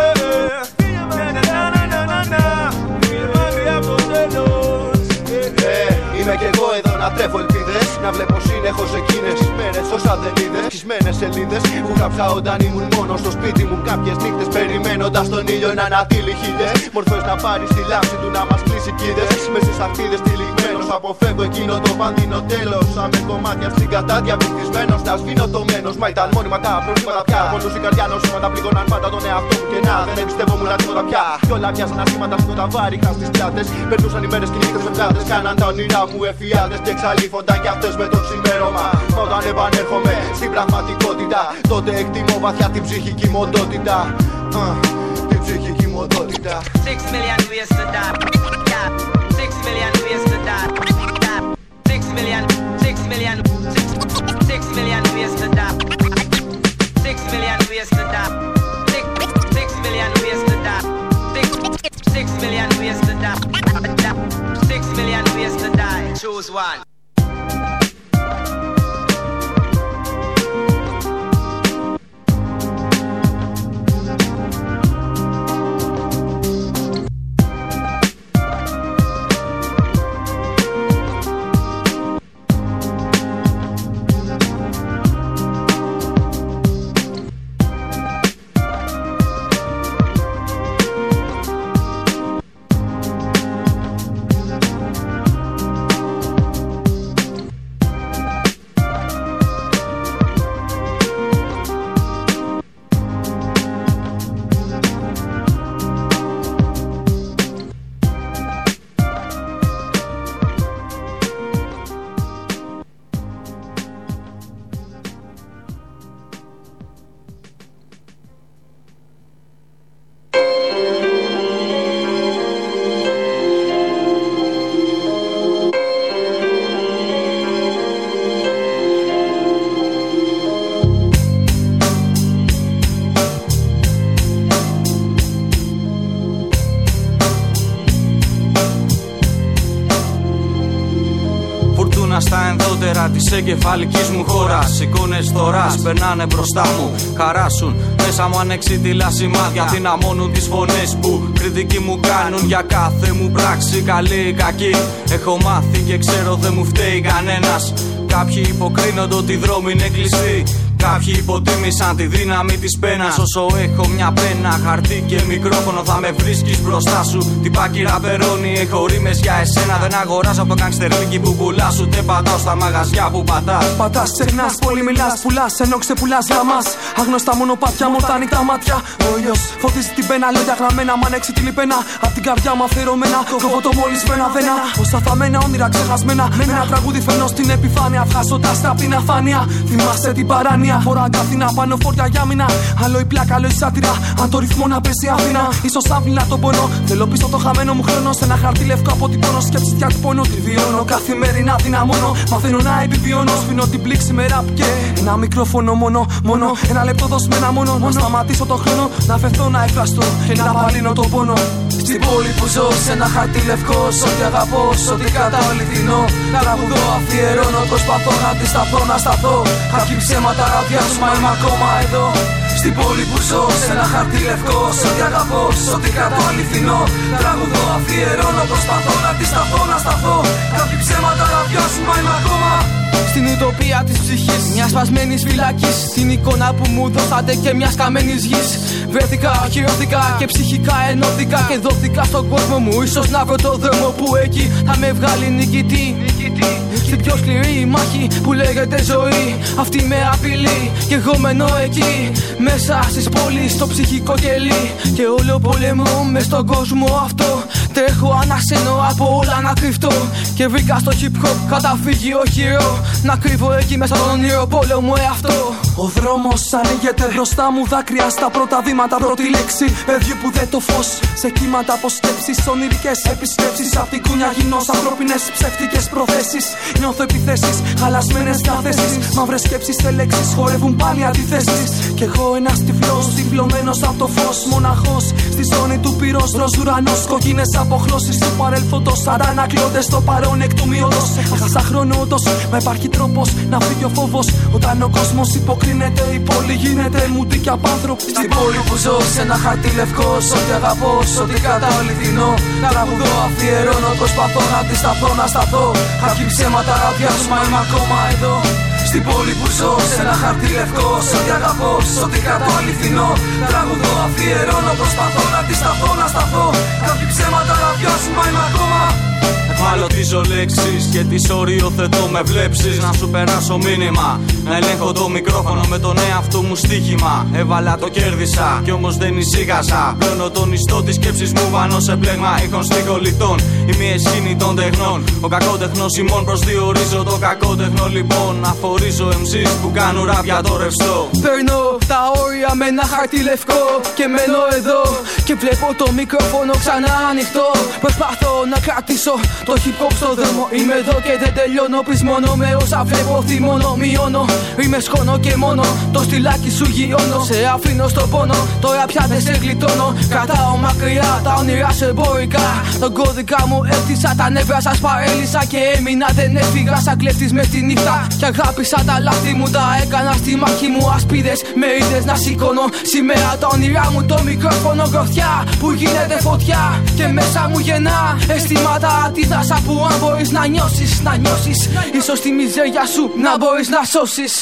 Φύγε μακριά από το τέλος. Είμαι κι εγώ εδώ να τρέφω ελπίδες. Να βλέπω συνεχώς εκείνες τις μέρες όσα δεν είδες. Χισμένες σελίδες που γράψα όταν ήμουν μόνος στο σπίτι μου. Κάποιες νύχτες περιμένοντας τον ήλιο να ανατείλει χίλιες μορφές να πάρει στη λάμψη του να μας κλείσει κίδες. Μες στις ακτίδες τυλιγμένος αποφεύγω εκείνο το παντίνο τέλος. Σαν με κομμάτια στην κατάδια βυθισμένος να σβήνω το μένος. Μα ήταν μόνιμα τα προβλήματα πια. Πόνους η καρδιά νοσήματα πληγώναν πάντα τον εαυτό μου και να δεν εμπιστεύομουν τίποτα πια. Κι όλα μοιάζαν ασήμαντα σκοτά βάρη είχαν στις πλάτες. Περνούσαν οι μέρες και νύχτες με πλάτες. Κάναν τα όνειρά μου εφιάλτες και εξαλείφονταν κι αυτές με το ξημέρωμα. Μα όταν επανέρχομαι στην πραγματικότητα, τότε εκτιμώ βαθιά την ψυχική μου οντότητα. uh, Την ψυχική μου οντότητα. Six million ways to die. Six million ways to die. Six million, six million, six, six million ways to die. Six million ways to die. Six, six million ways to die. Six, six million ways to die. Six million ways to die. Choose one. Ήμουνα στα ενδότερα της εγκεφαλικής μου χώρας. Εικόνες θωράς περνάνε μπροστά μου, χαράσουν μέσα μου ανεξίτηλα σημάδια. Δυναμώνουν τις φωνές που κριτική μου κάνουν για κάθε μου πράξη, καλή ή κακή. Έχω μάθει και ξέρω δεν μου φταίει κανένας. Κάποιοι υποκρίνονται ότι οι δρόμοι είναι κλειστοί. Κάποιοι υποτίμησαν τη δύναμη της πένας. Όσο έχω μια πένα, χαρτί και μικρόφωνο, θα με βρίσκεις μπροστά σου. Την πάκυρα περώνει, έχω ρήμες για εσένα. Δεν αγοράζω από το γκανγκστερλίκι που πουλάς, ούτε πατάω στα μαγαζιά που πατάς. Πατάς, ξεχνάς, πολύ μιλάς, πουλάς, ενώ ξεπουλάς γραμμάς. Αγνωστά μονοπάτια, μόρτα ανοιχτά μάτια. Ο ήλιος φωτίζει την πένα, λόγια γραμμένα. Μ' ανέξει τη λιπένα, απ' την καρδιά μου αφιερωμένα. Κόβω το μόλις βένα βένα. Όσα θαμμένα όνειρα ξεχασμένα. Με ένα τραγούδι φέρνω στην επιφάνεια, βγάζοντας τα απ' την αφάνεια. Θυμάσαι την παράνοια. Φορά αγκάθινα, πάνω φόρτια για μήνα. Άλλο η πλάκα, άλλο η σάτυρα. Αν το ρυθμό να πέσει αφήνα, ίσως άβληνα τον πόνο. Θέλω πίσω το χαμένο μου χρόνο. Σε ένα χαρτί λευκό αποτυπώνω. Σκέψεις διατυπώνω. Τη βιώνω καθημερινά δυναμώνω. Μαθαίνω να επιβιώνω. Σφινώ την πλήξη με ραπ και ένα μικρόφωνο μόνο. Μόνο ένα λεπτό δώσμενα μόνο. Να σταματήσω το χρόνο. Να φευθώ να εκφραστώ και να παλύνω τον πόνο. Στην πόλη που ζω, σε ένα χαρτί λευκό. Σ' ό,τι αγαπώ, σ' ό,τι κατάω αληθινό. Τραγουδώ, αφιερώνω. Προσπαθώ να αντισταθώ, να σταθώ. Κάποιοι ψέματα ραδιάζουν, μα είμαι ακόμα εδώ. Στην πόλη που ζω, σε ένα χαρτί λευκό. Σ' ό,τι αγαπώ, σ' ό,τι κατάω αληθινό. Τραγουδώ, αφιερώνω. Προσπαθώ να αντισταθώ, να σταθώ. Κάποιοι ψέματα ραδιάζουν, μα είμαι ακόμα. Στην ουτοπία της ψυχής, μιας σπασμένης φυλακής. Στην εικόνα που μου δώσατε και μιας καμένης γης. Βρέθηκα, οχυρώθηκα και ψυχικά ενώθηκα. Και δόθηκα στον κόσμο μου, ίσως να βρω το δρόμο που εκεί θα με βγάλει νικητή. Στην πιο σκληρή μάχη που λέγεται ζωή. Αυτή με απειλεί και εγώ μένω εκεί. Μέσα στις πόλεις, στο ψυχικό κελί. Και όλο πολεμώ μες στον κόσμο αυτό. Τρέχω, ανασένω από όλα να κρυφτώ. Και βρήκα στο hip hop καταφύγιο χειρό. Να κρύβω εκεί μέσα τον όνειρο πόλεμο εαυτό. Ο δρόμος ανοίγεται μπροστά μου, δάκρυα στα πρώτα βήματα. Πρώτη λέξη, παιδί που δεν το φως. Σε κύματα από σκέψεις, ονειρικές επισκέψεις. Απ' την κούνια γυμνός, ανθρώπινες ψεύτικες προθέσεις. Νιώθω επιθέσεις, χαλασμένες διαθέσεις. Μαύρες σκέψεις σε λέξεις, χορεύουν πάλι αντιθέσεις. Κι εγώ ένας τυφλός, τυφλωμένος από το φως. Μοναχός, στη ζώνη του πυρός. Ροζ ουρανός, κοκκίνες αποχρώσεις του παρελθόντος. Αντανακλώντες στο παρόν εκ του μειώδος. Έχασα χρόνο όντως, μα υπάρχει τρόπος να φύγει ο φόβος. Όταν ο κόσμος υποκρίνεται, η πόλη γίνεται μουτή κι απάνθρωπη. Στην πόλη που ζω, σε ένα χαρτί λευκό. Σ' ό,τι αγαπώ, σ' ό,τι κατάω αληθινό. Τραγουδώ, αφιερώνω. Προσπαθώ να αντισταθώ, να σταθώ. Κάποιοι ψέματα ραδιάζουν, μα είμαι ακόμα εδώ. Στην πόλη που ζω, σε ένα χαρτί λευκό. Σ' ό,τι αγαπώ, σ' ό,τι κατάω αληθινό. Τραγουδώ, αφιερώνω. Προσπαθώ να αντισταθώ, να σταθώ. Κάποιοι ψέματα ραδιάζουν, μα είμαι ακόμα. Εκμαλωτίζω λέξεις και τις οριοθετώ με βλέψεις. Να σου περάσω μήνυμα, να ελέγχω το μικρόφωνο με τον εαυτό μου στοίχημα. Έβαλα το κέρδισα κι όμως δεν ησύχασα. Πλώνω τον ιστό της σκέψης μου πάνω σε πλέγμα ήχων στιχολιτών. Η μη εσχήνη των τεχνών, ο κακότεχνος ημών. Προσδιορίζω το κακότεχνο λοιπόν. Αφορίζω εμ σις που κάνουν ραπ για το ρευστό. Παίρνω τα όρια με ένα χαρτί λευκό και μένω εδώ. Και βλέπω το μικρόφωνο ξανά ανοιχτό. Προσπαθώ να κρατήσω το hip hop στο δρόμο. Είμαι εδώ και δεν τελειώνω. Πρισμώνω με όσα βλέπω, θυμώνω, μειώνω. Είμαι σκόνο και μόνο. Το στυλάκι σου γιώνω. Σε αφήνω στον πόνο. Τώρα πια δεν σε γλιτώνω. Κρατάω μακριά τα όνειρά σε εμπορικά. Τον κώδικα μου έφτιασα. Τα νεύρα σας παρέλυσα. Και έμεινα δεν έφυγα σαν κλέφτης μες τη νύχτα. Και αγάπησα τα λάθη μου. Τα έκανα στη μάχη μου. Ασπίδες με είδες να σηκώνω. Σήμερα τα όνειρά μου. Το μικρόφωνο γροθιά που γίνεται φωτιά. Και μέσα μου γεννά αισθήματα αντίδρασα που αν μπορείς να νιώσεις, να νιώσεις. Ίσως τη μιζέρια σου να μπορείς να σώσεις.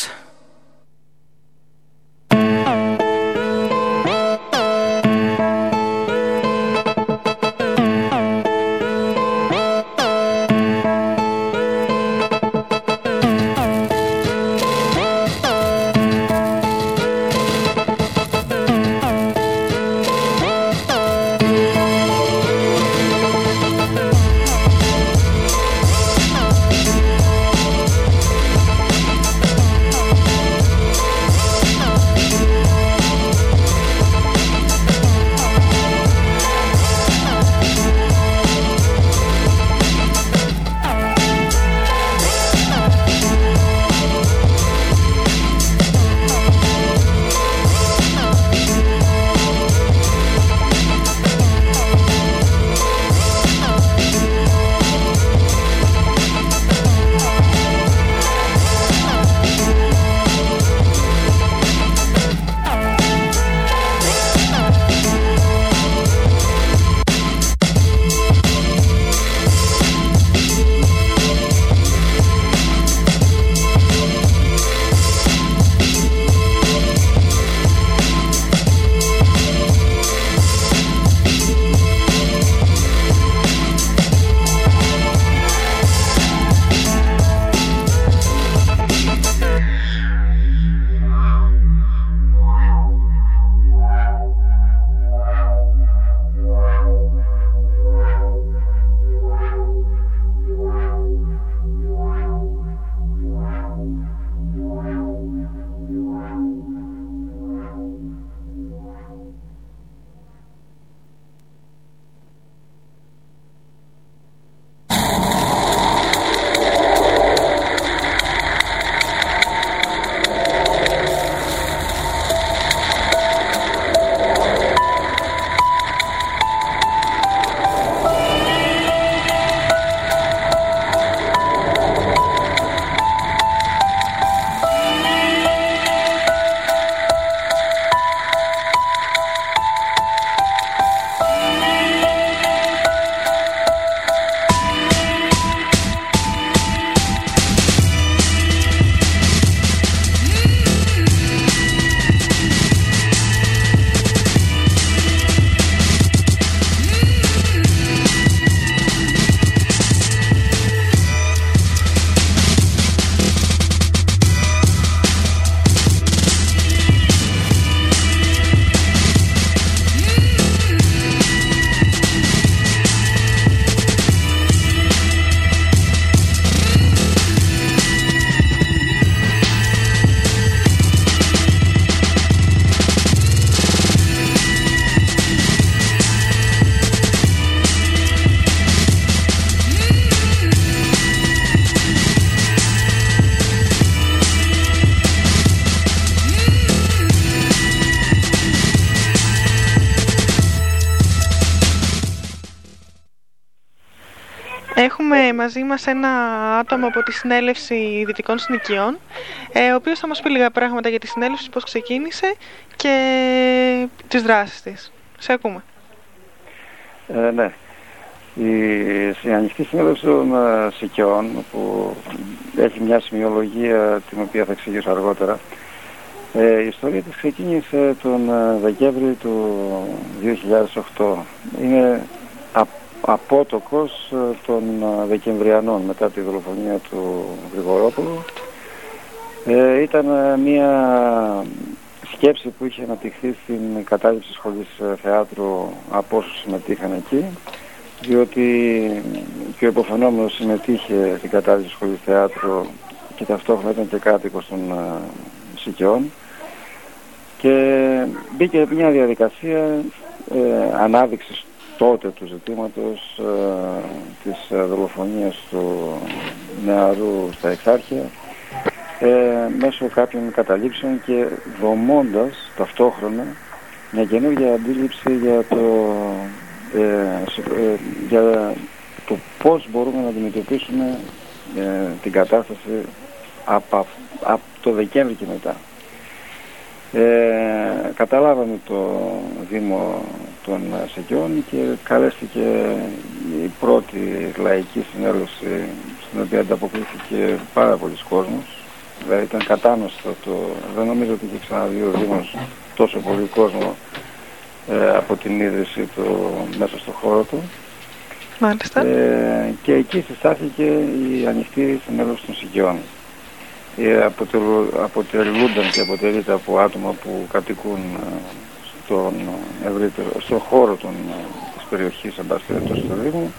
Έχουμε μαζί μας ένα άτομο από τη Συνέλευση Δυτικών Συνοικιών, ε, ο οποίος θα μας πει λίγα πράγματα για τη συνέλευση, πώς ξεκίνησε και τις δράσεις της. Σε ακούμε. Ε, ναι. Η Ανοιχτή Συνέλευση των Συνοικιών, που έχει μια σημειολογία την οποία θα εξηγήσω αργότερα, ε, η ιστορία της ξεκίνησε τον Δεκέμβρη του δύο χιλιάδες οκτώ. Είναι απότοκος των Δεκεμβριανών μετά τη δολοφονία του Γρηγορόπουλου. Ε, ήταν μια σκέψη που είχε αναπτυχθεί στην κατάληψη σχολής θεάτρου από όσους συμμετείχαν εκεί, διότι και ο υποφαινόμενος συμμετείχε στην κατάληψη σχολής θεάτρου και ταυτόχρονα ήταν και κάτοικος των Συνοικιών, και μπήκε μια διαδικασία ε, ανάδειξης τότε του ζητήματος ε, της ε, δολοφονίας του νεαρού στα Εξάρχεια, ε, μέσω κάποιων καταλήψεων και δομώντας ταυτόχρονα μια καινούργια αντίληψη για το, ε, ε, για το πώς μπορούμε να αντιμετωπίσουμε ε, την κατάσταση από, από το Δεκέμβρη και μετά. Ε, καταλάβαμε το Δήμο των Συνοικιών και καλέστηκε η πρώτη λαϊκή συνέλευση, στην οποία ανταποκρίθηκε πάρα πολλοί κόσμος. Δηλαδή ήταν κατάνοστο το, δεν νομίζω ότι είχε ξαναδεί ο Δήμος τόσο πολύ κόσμο ε, από την ίδρυση του μέσα στο χώρο του. Μάλιστα. Ε, και εκεί συστάθηκε η Ανοιχτή Συνέλευση των Συνοικιών. Ε, αποτελούνταν και αποτελείται από άτομα που κατοικούν στον, ευρύτερο, στον χώρο των, της περιοχής εμπαστηρέτως του Δήμου,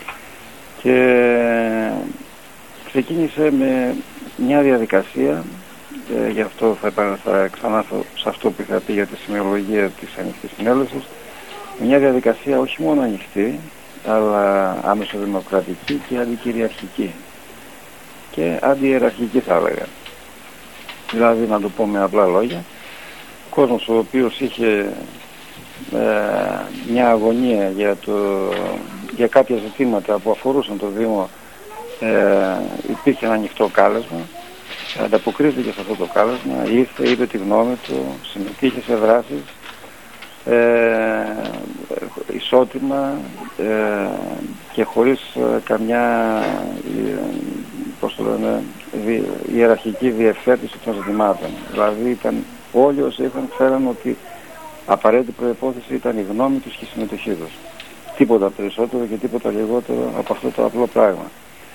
και ξεκίνησε με μια διαδικασία, ε, γι' αυτό θα επανέλθω ξανά σε αυτό που είχα πει για τη σημειολογία της Ανοιχτής Συνέλευσης, μια διαδικασία όχι μόνο ανοιχτή, αλλά άμεσοδημοκρατική και αντικυριαρχική και αντιεραρχική, θα έλεγα. Δηλαδή, να το πω με απλά λόγια, ο κόσμος ο οποίος είχε ε, μια αγωνία για, το, για κάποια ζητήματα που αφορούσαν το Δήμο, ε, υπήρχε ένα ανοιχτό κάλεσμα, ανταποκρίθηκε σε αυτό το κάλεσμα, ήρθε, είπε τη γνώμη του, συμμετείχε σε δράσεις ε, ισότιμα ε, και χωρίς ε, καμιά ε, πώς το λένε, δι, ιεραρχική διευθέτηση των ζητημάτων. Δηλαδή ήταν όλοι όσοι είχαν, ξέραν ότι απαραίτητη προϋπόθεση ήταν η γνώμη τους και η συμμετοχή τους. Τίποτα περισσότερο και τίποτα λιγότερο από αυτό το απλό πράγμα.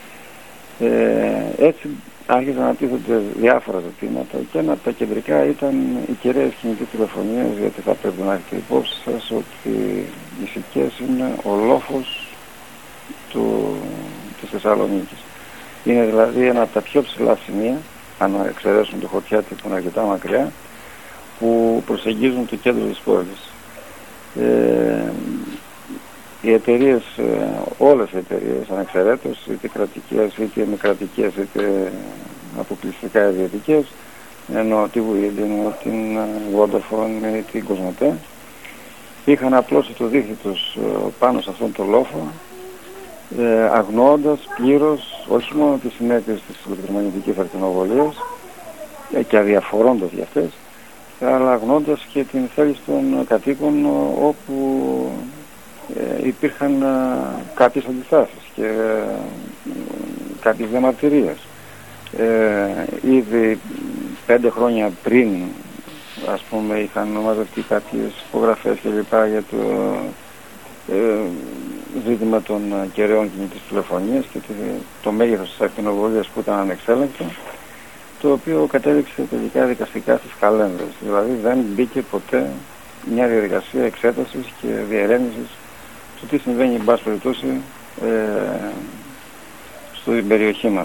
Ε, έτσι άρχισαν να τίθενται διάφορα ζητήματα, και ένα από τα κεντρικά ήταν οι κεραίες κινητής τηλεφωνίας, γιατί θα πρέπει να έχετε υπόψη σας ότι οι Συνοικίες είναι ο λόφος του, της Θεσσαλονίκης. Είναι δηλαδή ένα από τα πιο ψηλά σημεία, αν εξαιρέσουν το Χωτιάτι που είναι αρκετά μακριά, που προσεγγίζουν το κέντρο της πόλης. Ε, οι εταιρείες, όλες οι εταιρείες ανεξαιρέτως, είτε κρατικές, είτε μη κρατικές, είτε αποκλειστικά ιδιωτικές, ενώ τη Βουήλιν, την Vodafone ή την Κοσμοτέ, είχαν απλώσει το δίχτυ τους πάνω σε αυτόν τον λόφο, ε, αγνοώντας πλήρως όχι μόνο τις συνέπειες της ηλεκτρομαγνητικής ακτινοβολίας ε, και αδιαφορώντας για αυτές, αλλά αγνοώντας και την θέληση των κατοίκων, όπου ε, υπήρχαν ε, κάποιες αντιστάσεις και ε, κάποιες διαμαρτυρίες. Ε, ήδη πέντε χρόνια πριν, ας πούμε, είχαν μαζευτεί κάποιες υπογραφές κλπ. Για το ε, ζήτημα των κεραίων κινητής τηλεφωνίας και το, το μέγεθος της ακτινοβολίας που ήταν ανεξέλεγκτο, το οποίο κατέληξε τελικά δικαστικά στις καλένδρες. Δηλαδή δεν μπήκε ποτέ μια διαδικασία εξέτασης και διερεύνησης του τι συμβαίνει, εν πάση περιπτώσει, ε, στην περιοχή μας.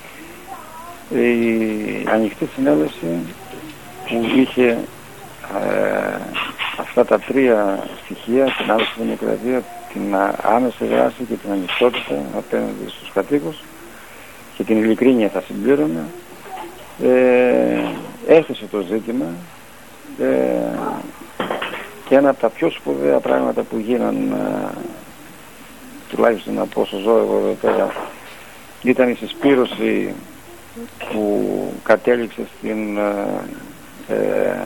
Η Ανοιχτή Συνέλευση που είχε ε, αυτά τα τρία στοιχεία, την άμεση δημοκρατία, την άμεση δράση και την ανοιχτότητα απέναντι στους κατοίκους και την ειλικρίνεια θα συμπλήρωνα, ε, έθεσε το ζήτημα ε, και ένα από τα πιο σπουδαία πράγματα που γίναν ε, τουλάχιστον να πω όσο ζω εγώ εδώ πέρα, ήταν η συσπήρωση που κατέληξε στην ε, ε,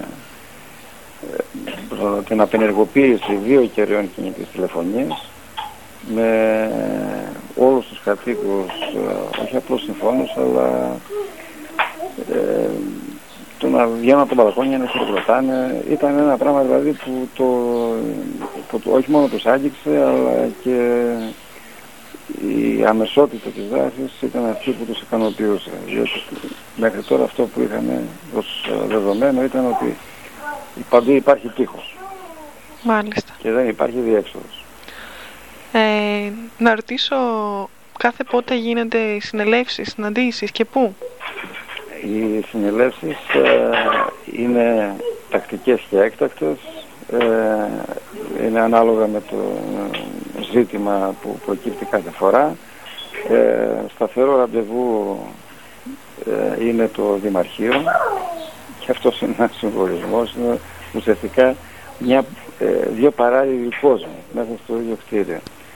την απενεργοποίηση δύο κεραιών κινητής τηλεφωνίας με όλους τους κατοίκους, όχι απλώς συμφώνους, αλλά ε, το να βγαίνουν από τα μπαλκόνια να χειροκροτάνε. Ήταν ένα πράγμα δηλαδή που, το, που το, όχι μόνο τους άγγιξε, αλλά και η αμεσότητα της δράσης ήταν αυτή που τους ικανοποιούσε. Διότι μέχρι τώρα αυτό που είχαμε ως δεδομένο ήταν ότι παντού υπάρχει τείχος. Μάλιστα. Και δεν υπάρχει διέξοδος. Ε, να ρωτήσω, κάθε πότε γίνονται οι συνελεύσεις, συναντήσεις και πού? Οι συνελεύσεις ε, είναι τακτικές και έκτακτες, ε, είναι ανάλογα με το ζήτημα που προκύπτει κάθε φορά. Ε, σταθερό ραντεβού ε, είναι το Δημαρχείο και αυτός είναι ένας συμβολισμός, είναι ουσιαστικά μια, ε, δύο παράλληλοι κόσμοι μέσα στο ίδιο κτίριο.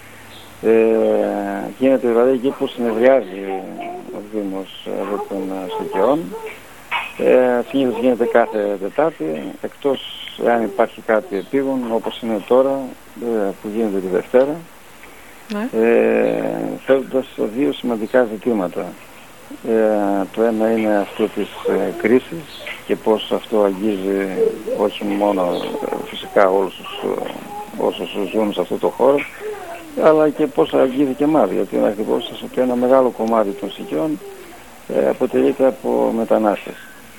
Ε, γίνεται δηλαδή εκεί που συνεδριάζει ο Δήμος εδώ των Στικιών. Ε, συνήθως γίνεται κάθε Τετάρτη, εκτός αν υπάρχει κάτι επίγον όπως είναι τώρα, ε, που γίνεται τη Δευτέρα, ναι. ε, θέτοντας δύο σημαντικά ζητήματα. Ε, το ένα είναι αυτό της ε, κρίσης και πώς αυτό αγγίζει όχι μόνο ε, φυσικά όλους τους, ε, όσους ζουν σε αυτό το χώρο, αλλά και πώς αγγίζει και εμάς, γιατί να εκτυπώσεις ότι ένα μεγάλο κομμάτι των Στικιών ε, αποτελείται από μετανάστες.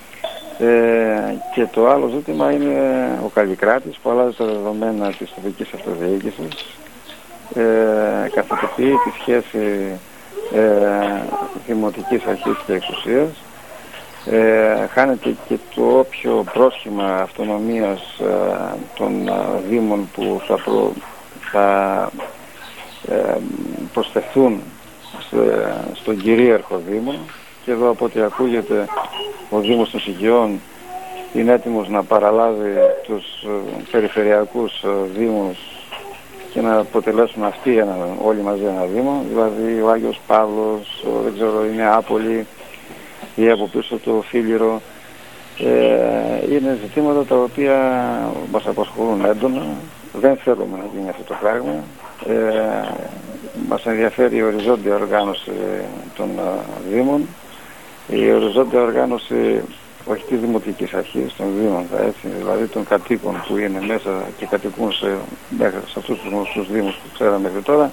Ε, και το άλλο ζήτημα είναι ο Καλλικράτης που αλλάζει τα δεδομένα της τοπικής αυτοδιοίκησης, ε, καθετοποιεί τη σχέση ε, δημοτικής αρχής και εξουσίας, ε, χάνεται και το όποιο πρόσχημα αυτονομίας ε, των ε, δήμων που θα, προ, θα ε, προσθεθούν σε, στον κυρίαρχο δήμο. Και εδώ από ό,τι ακούγεται ο Δήμος των Στικιών είναι έτοιμος να παραλάβει τους ε, περιφερειακούς ε, δήμους και να αποτελέσουν αυτοί ένα, όλοι μαζί ένα δήμο, δηλαδή ο Άγιος Παύλος, ο, δεν ξέρω, η Νεάπολη ή από πίσω το Φίλιρο. Ε, είναι ζητήματα τα οποία μας απασχολούν έντονα, δεν θέλουμε να γίνει αυτό το πράγμα. Ε, μας ενδιαφέρει η οριζόντια οργάνωση των ε, δήμων, η οριζόντια οργάνωση όχι της δημοτικής αρχής, των δήμων, έτσι, δηλαδή των κατοίκων που είναι μέσα και κατοικούν σε, μέχρι, σε αυτούς τους γνωστούς δήμους που ξέραμε μέχρι τώρα.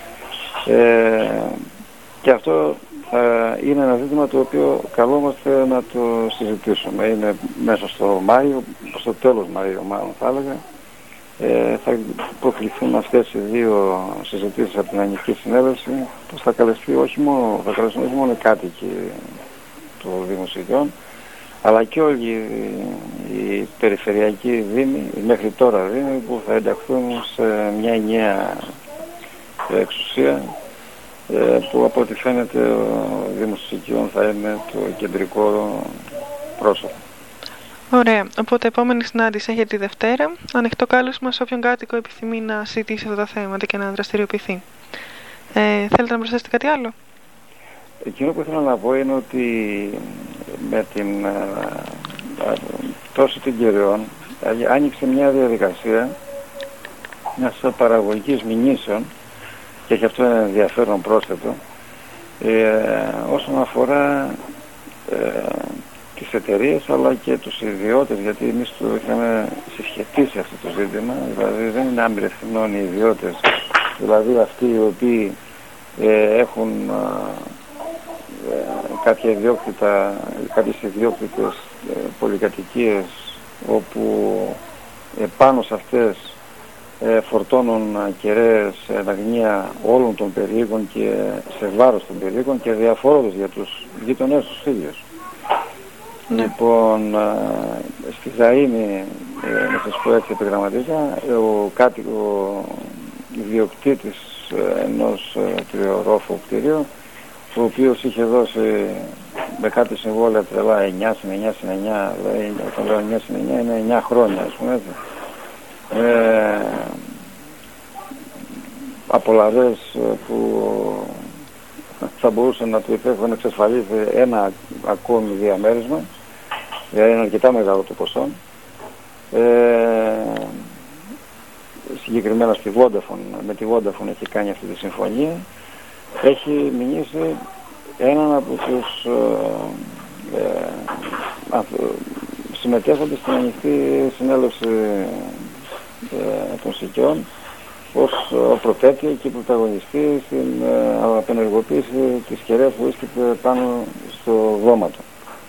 Ε, και αυτό ε, είναι ένα ζήτημα το οποίο καλούμαστε να το συζητήσουμε. Είναι μέσα στο Μάιο, στο τέλος Μαΐου μάλλον θα έλεγα. Ε, θα προκληθούν αυτές οι δύο συζητήσεις από την Ανοιχτή Συνέλευση που θα καλεστεί όχι μόνο, θα καλεστούν όχι μόνο οι κάτοικοι του Δήμου Στικιών, αλλά και όλοι οι περιφερειακοί δήμοι, οι μέχρι τώρα δήμοι που θα ενταχθούν σε μια ενιαία εξουσία, που από ό,τι φαίνεται ο Δήμος Στικιών θα είναι το κεντρικό πρόσωπο. Ωραία. Οπότε επόμενη συνάντηση έχει τη Δευτέρα. Ανοιχτό κάλεσμα σε όποιον κάτοικο επιθυμεί να συζητήσει αυτά τα θέματα και να δραστηριοποιηθεί. Ε, θέλετε να προσθέσετε κάτι άλλο? Εκείνο που ήθελα να πω είναι ότι με την πτώση των κεραιών άνοιξε μια διαδικασία μιας παραγωγικής μηνύσεων και έχει αυτό ένα ενδιαφέρον πρόσθετο ε, όσον αφορά ε, τις εταιρείες αλλά και τους ιδιώτες, γιατί εμείς το είχαμε συσχετίσει αυτό το ζήτημα, δηλαδή δεν είναι άμπρευθυνών οι ιδιώτες, δηλαδή αυτοί οι οποίοι ε, έχουν ε, κάποια ιδιόκτητα, κάποιες ιδιόκτητες ε, πολυκατοικίες όπου ε, πάνω σε αυτές ε, φορτώνουν κεραίες εν αγνία όλων των περιοίκων και σε βάρος των περιοίκων και διαφόρους για τους γείτονές τους ίδιους. Ναι. Λοιπόν, στη Ζαΐνη, ε, να σας πω έτσι επιγραμματικά, ο κάτοικο ιδιοκτήτης ενός τριορόφου κτηρίου, ο οποίος είχε δώσει με κάτι συμβόλαια τρελά εννιά συν εννιά συν εννιά, δηλαδή όταν λέω εννιά συν εννιά είναι εννιά χρόνια, ας πούμε έτσι. Ε, απολαβές που θα μπορούσαν να του έχουν εξασφαλίσει ένα ακόμη διαμέρισμα, δηλαδή είναι αρκετά μεγάλο το ποσό. Ε, συγκεκριμένα στη Vodafone, με τη Vodafone έχει κάνει αυτή τη συμφωνία, έχει μηνύσει έναν από τους ε, ε, συμμετέχοντες στην ανοιχτή συνέλευση ε, των ΣΥΚΙΟΝ ως πρωτέτεια και πρωταγωνιστή στην ε, απενεργοποίηση της κεραίας που βρίσκεται πάνω στο δώμα του.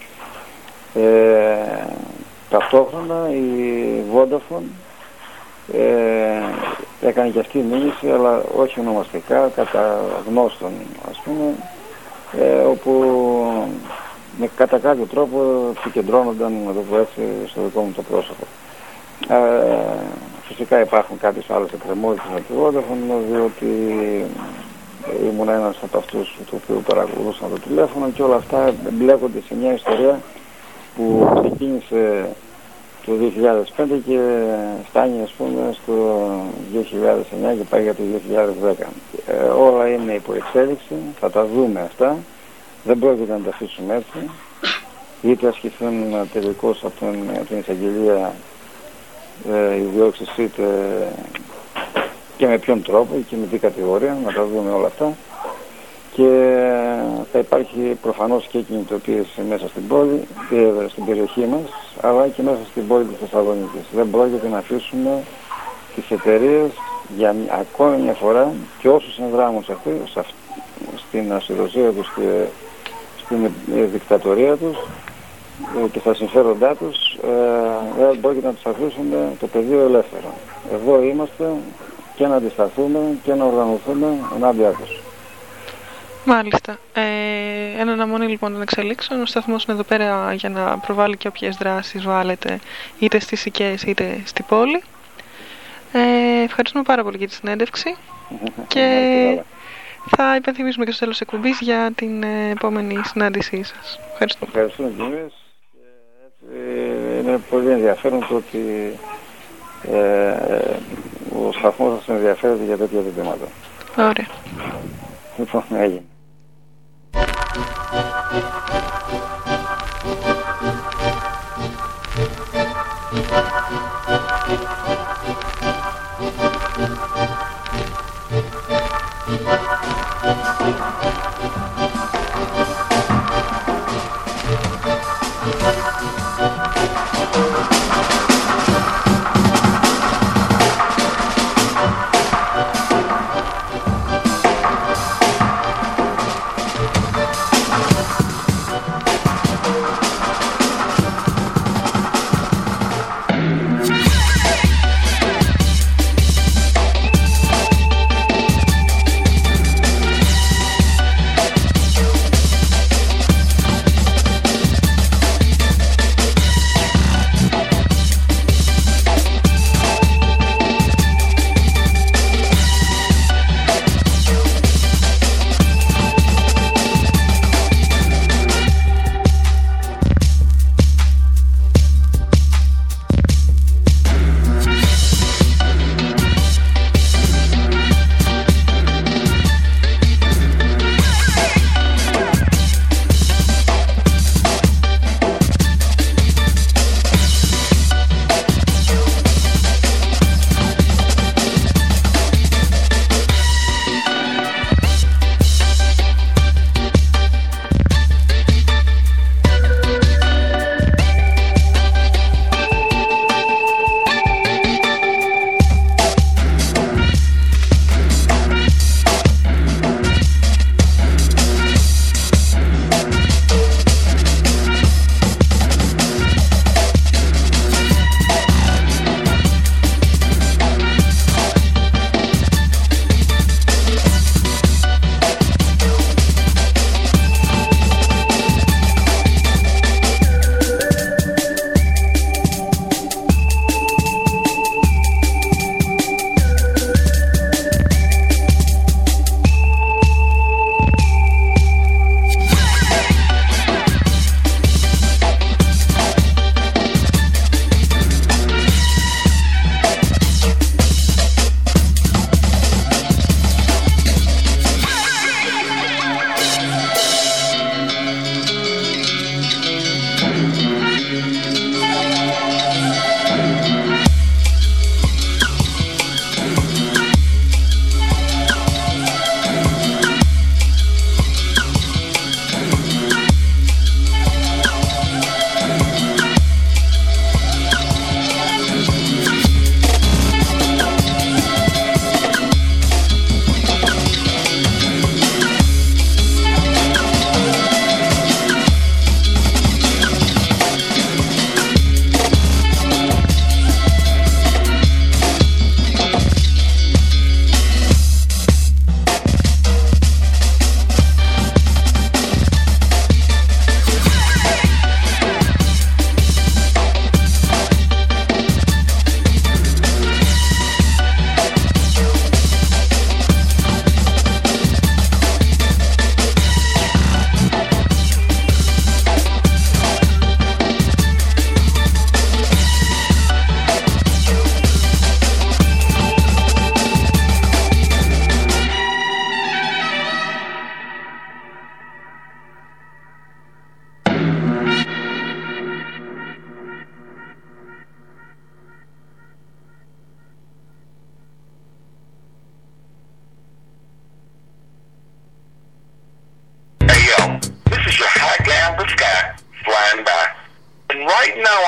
Ε, ταυτόχρονα η Vodafone ε, έκανε και αυτή μήνυση, αλλά όχι ονομαστικά, κατά γνώστων ας πούμε, ε, όπου με κατά κάποιο τρόπο επικεντρώνονταν, να το πω έτσι, στο δικό μου το πρόσωπο. Ε, φυσικά υπάρχουν κάποιες άλλες εκκρεμότητες με τη Vodafone, διότι ήμουν ένας από αυτούς του οποίου παρακολουθούσαν το τηλέφωνο και όλα αυτά μπλέκονται σε μια ιστορία που ξεκίνησε το δύο χιλιάδες πέντε και φτάνει ας πούμε στο δύο χιλιάδες εννιά και πάει για το δύο χιλιάδες δέκα. Ε, όλα είναι υπό εξέλιξη, θα τα δούμε αυτά, δεν πρόκειται να τα αφήσουμε έτσι, είτε ασκηθούν τελικώς από την, την εισαγγελία ε, οι διώξεις, είτε και με ποιον τρόπο και με τι κατηγορία, να τα δούμε όλα αυτά. Και θα υπάρχει προφανώς και κινητοποίηση μέσα στην πόλη, στην περιοχή μας, αλλά και μέσα στην πόλη της Θεσσαλονίκης. Δεν πρόκειται να αφήσουμε τις εταιρείες για ακόμη μια φορά και όσους ενδράμουν σε αυτή, στην ασυδοσία τους και στην δικτατορία τους και στα συμφέροντά τους, δεν πρόκειται να τους αφήσουμε το πεδίο ελεύθερο. Εδώ είμαστε και να αντισταθούμε και να οργανωθούμε ενάντια τους. Μάλιστα. Ε, εν αναμονή λοιπόν των εξελίξεων, ο σταθμός είναι εδώ πέρα για να προβάλλει και όποιες δράσεις βάλετε είτε στις ΣΥΚΕΣ είτε στην πόλη. Ε, ευχαριστούμε πάρα πολύ για τη συνέντευξη και θα υπενθυμίσουμε και στο τέλος εκπομπής για την επόμενη συνάντησή σας. Ευχαριστούμε. Ευχαριστούμε και εμείς. Είναι πολύ ενδιαφέρον το ότι ε, ο σταθμός σας ενδιαφέρεται για τέτοια ζητήματα. Ωραία. Λοιπόν, έγινε.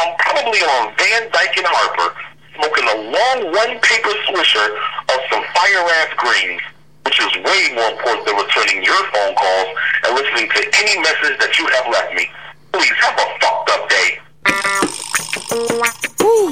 I'm probably on Van Dyke and Harper, smoking a long one-paper swisher of some fire-ass greens, which is way more important than returning your phone calls and listening to any message that you have left me. Please have a fucked up day. Ooh.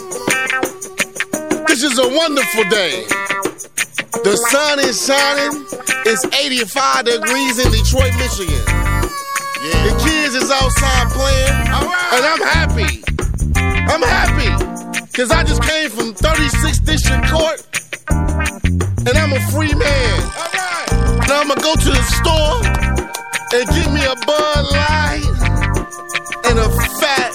This is a wonderful day. The sun is shining. It's eighty-five degrees in Detroit, Michigan. Yeah. The kids is outside playing, right. And I'm happy. I'm happy. Cause I just came from thirty-sixth District Court. And I'm a free man. All right. Now I'm gonna go to the store and get me a Bud Light and a fat.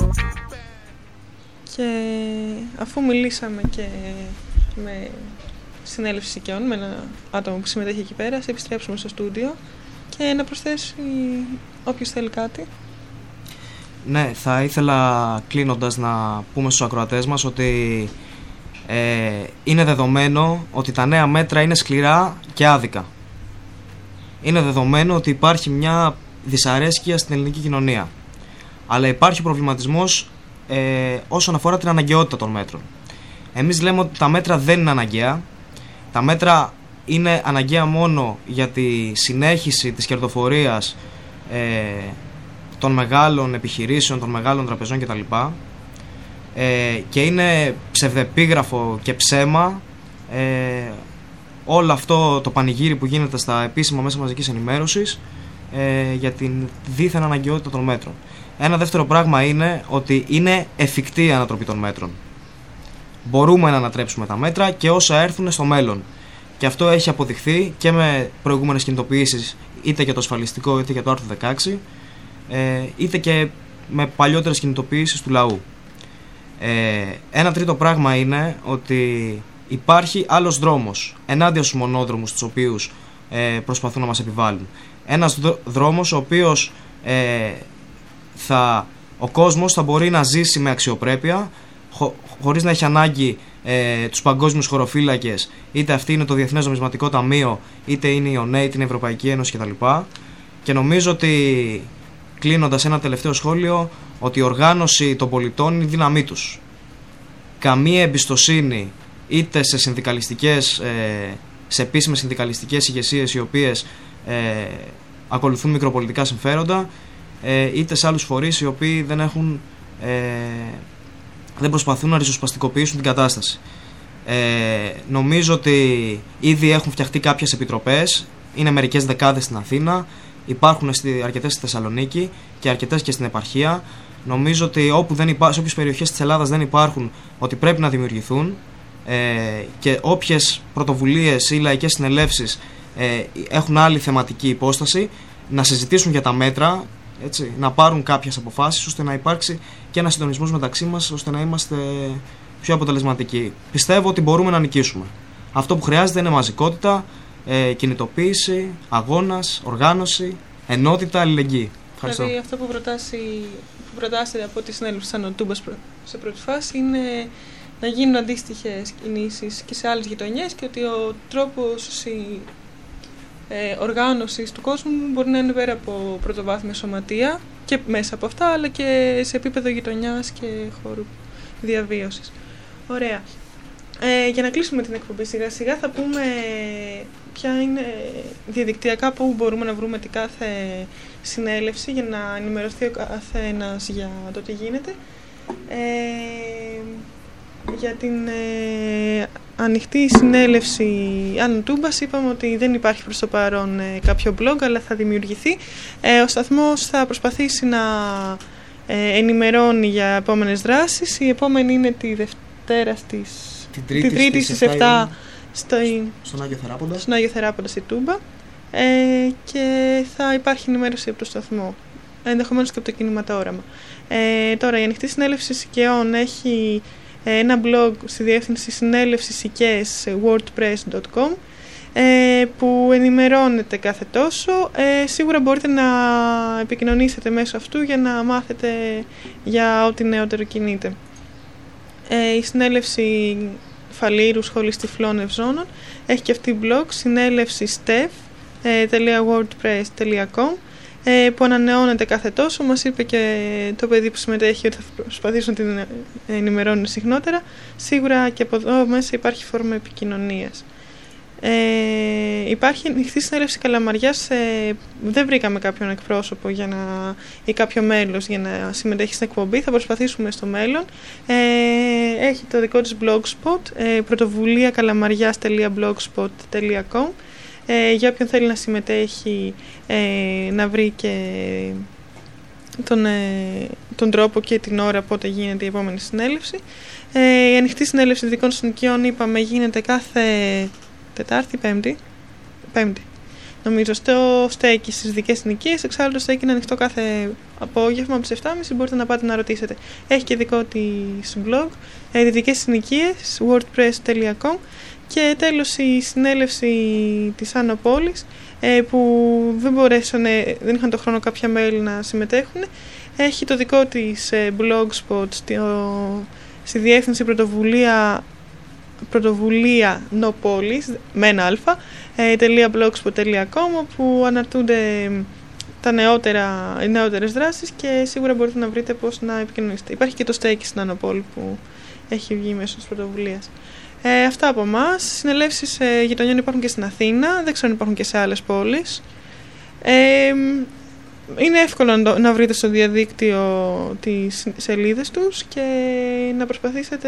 Και αφού μιλήσαμε και με συνέλευση οικειών, με ένα άτομο που συμμετέχει εκεί πέρα, θα επιστρέψουμε στο στούντιο και να προσθέσει όποιος θέλει κάτι. Ναι, θα ήθελα κλείνοντας να πούμε στους ακροατές μας ότι ε, είναι δεδομένο ότι τα νέα μέτρα είναι σκληρά και άδικα. Είναι δεδομένο ότι υπάρχει μια δυσαρέσκεια στην ελληνική κοινωνία. Αλλά υπάρχει προβληματισμός ε, όσον αφορά την αναγκαιότητα των μέτρων. Εμείς λέμε ότι τα μέτρα δεν είναι αναγκαία. Τα μέτρα είναι αναγκαία μόνο για τη συνέχιση της κερδοφορίας ε, των μεγάλων επιχειρήσεων, των μεγάλων τραπεζών κτλ. Ε, και είναι ψευδεπίγραφο και ψέμα ε, όλο αυτό το πανηγύρι που γίνεται στα επίσημα μέσα μαζικής ενημέρωσης ε, για την δίθεν αναγκαιότητα των μέτρων. Ένα δεύτερο πράγμα είναι ότι είναι εφικτή η ανατροπή των μέτρων. Μπορούμε να ανατρέψουμε τα μέτρα και όσα έρθουν στο μέλλον. Και αυτό έχει αποδειχθεί και με προηγούμενες κινητοποιήσεις, είτε για το ασφαλιστικό είτε για το άρθρο δεκαέξι, είτε και με παλιότερες κινητοποιήσεις του λαού. Ένα τρίτο πράγμα είναι ότι υπάρχει άλλος δρόμος ενάντια στους μονόδρομους τους οποίους προσπαθούν να μας επιβάλλουν. Ένας δρόμος ο οποίος θα, ο κόσμος θα μπορεί να ζήσει με αξιοπρέπεια, χω, χωρίς να έχει ανάγκη ε, τους παγκόσμιους χωροφύλακες, είτε αυτή είναι το Διεθνές Νομισματικό Ταμείο, είτε είναι η ΟΝΕ, είτε είναι η Ευρωπαϊκή Ένωση κτλ. Και νομίζω ότι, κλείνοντας ένα τελευταίο σχόλιο, ότι η οργάνωση των πολιτών είναι η δύναμή τους. Καμία εμπιστοσύνη είτε σε συνδικαλιστικές, ε, σε επίσημες συνδικαλιστικές ηγεσίες οι οποίες ε, ακολουθούν μικροπολιτικά συμφέροντα, ε, είτε σε άλλους φορείς οι οποίοι δεν έχουν ε, δεν προσπαθούν να ριζοσπαστικοποιήσουν την κατάσταση. Ε, νομίζω ότι ήδη έχουν φτιαχτεί κάποιες επιτροπές, είναι μερικές δεκάδες στην Αθήνα, υπάρχουν στη, αρκετές στη Θεσσαλονίκη και αρκετές και στην επαρχία. Νομίζω ότι όπου δεν υπά, σε όποιες περιοχές της Ελλάδας δεν υπάρχουν, ότι πρέπει να δημιουργηθούν ε, και όποιες πρωτοβουλίες ή λαϊκές συνελεύσεις ε, έχουν άλλη θεματική υπόσταση, να συζητήσουν για τα μέτρα, έτσι, να πάρουν κάποιες αποφάσεις ώστε να υπάρξει και ένα συντονισμός μεταξύ μας ώστε να είμαστε πιο αποτελεσματικοί. Πιστεύω ότι μπορούμε να νικήσουμε. Αυτό που χρειάζεται είναι μαζικότητα, ε, κινητοποίηση, αγώνας, οργάνωση, ενότητα, αλληλεγγύη. Ευχαριστώ. Δηλαδή αυτό που, προτάσει, που προτάσετε από τη συνέλευση σαν ο Τούμπας σε πρώτη φάση είναι να γίνουν αντίστοιχες κινήσεις και σε άλλες γειτονιές και ότι ο τρόπος η, ε, οργάνωσης του κόσμου μπορεί να είναι πέρα από πρωτοβάθμια σωματεία και μέσα από αυτά, αλλά και σε επίπεδο γειτονιάς και χώρου διαβίωσης. Ωραία. Ε, για να κλείσουμε την εκπομπή σιγά σιγά θα πούμε ποια είναι διαδικτυακά που μπορούμε να βρούμε την κάθε συνέλευση για να ενημερωθεί ο καθένας για το τι γίνεται. Ε, για την ε, ανοιχτή συνέλευση Άνω Τούμπας είπαμε ότι δεν υπάρχει προς το παρόν ε, κάποιο blog, αλλά θα δημιουργηθεί. Ε, ο σταθμός θα προσπαθήσει να ε, ενημερώνει για επόμενες δράσεις. Η επόμενη είναι τη Δευτέρα στις, την Τρίτη, την τρίτη στις επτά στο, στον Άγιο Θεράποντα, στον Άγιο Θεράποντα στη Τούμπα, ε, και θα υπάρχει ενημέρωση από το σταθμό, ενδεχομένως και από το κινηματόραμα. Ε, τώρα η ανοιχτή συνέλευση οικειών έχει ένα blog στη διεύθυνση συνέλευσης οικές wordpress τελεία com ε, που ενημερώνεται κάθε τόσο. Ε, σίγουρα μπορείτε να επικοινωνήσετε μέσω αυτού για να μάθετε για ό,τι νεότερο κινείται. Ε, η συνέλευση Φαλήρου Σχολής Τυφλών Ευζώνων έχει και αυτή blog συνέλευση steph τελεία wordpress τελεία com ε, που ανανεώνεται κάθε τόσο. Μας είπε και το παιδί που συμμετέχει ότι θα προσπαθήσουν να την ενημερώνουν συχνότερα. Σίγουρα και από εδώ μέσα υπάρχει φόρμα επικοινωνίας. Ε, υπάρχει ανοιχτή συνέλευση Καλαμαριάς. Ε, δεν βρήκαμε κάποιον εκπρόσωπο για να, ή κάποιο μέλος για να συμμετέχει στην εκπομπή. Θα προσπαθήσουμε στο μέλλον. Ε, έχει το δικό της blogspot, ε, πρωτοβουλία καλαμαριάς τελεία blogspot τελεία com. Ε, για όποιον θέλει να συμμετέχει, ε, να βρει και τον, ε, τον τρόπο και την ώρα πότε γίνεται η επόμενη συνέλευση. Ε, η ανοιχτή συνέλευση δυτικών συνοικιών, είπαμε, γίνεται κάθε Τετάρτη, Πέμπτη, Πέμπτη. Νομίζω στο στέκι στις δυτικές συνοικίες. Εξάλλου το στέκι είναι ανοιχτό κάθε απόγευμα από τις επτά και μισή. Μπορείτε να πάτε να ρωτήσετε. Έχει και δικό της blog, ε, δυτικές συνοικίες, wordpress τελεία com. Και τέλος η συνέλευση της Άνω Πόλης, ε, που δεν μπορέσανε, δεν είχαν το χρόνο κάποια μέλη να συμμετέχουν. Έχει το δικό της ε, blogspot στη, ο, στη διεύθυνση πρωτοβουλία πρωτοβουλία νοπόλης με ένα αλφα ε, .blogspot τελεία com, όπου αναρτούνται τα νεότερα, οι νεότερες δράσεις και σίγουρα μπορείτε να βρείτε πώς να επικοινωνήσετε. Υπάρχει και το στέκι στην Άνω Πόλη που έχει βγει μέσω της πρωτοβουλίας. Ε, αυτά από εμάς. Συνελεύσεις ε, γειτονιών υπάρχουν και στην Αθήνα, δεν ξέρω αν υπάρχουν και σε άλλες πόλεις. Ε, είναι εύκολο να, να βρείτε στο διαδίκτυο τις σελίδες τους και να προσπαθήσετε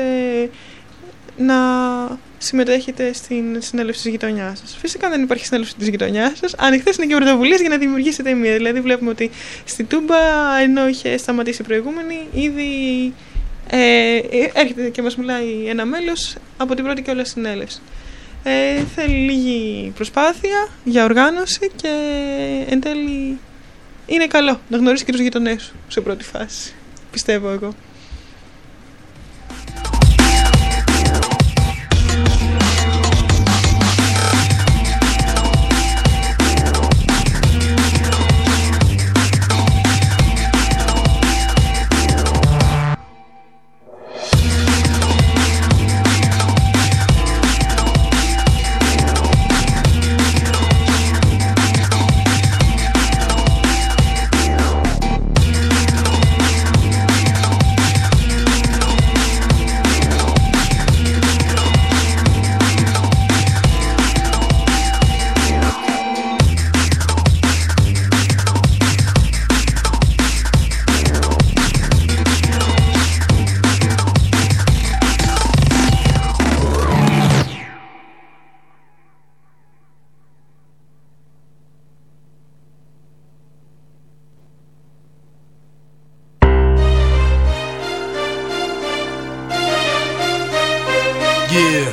να συμμετέχετε στην συνέλευση της γειτονιάς σας. Φυσικά δεν υπάρχει συνέλευση της γειτονιάς σας. Ανοιχτές είναι και πρωτοβουλίες για να δημιουργήσετε μία. Δηλαδή βλέπουμε ότι στη Τούμπα, ενώ είχε σταματήσει η προηγούμενη, ήδη ε, έρχεται και μας μιλάει ένα μέλος από την πρώτη και όλα συνέλευση. Ε, θέλει λίγη προσπάθεια για οργάνωση και εν τέλει είναι καλό να γνωρίσεις και τους γειτονές σου σε πρώτη φάση, πιστεύω εγώ. Yeah,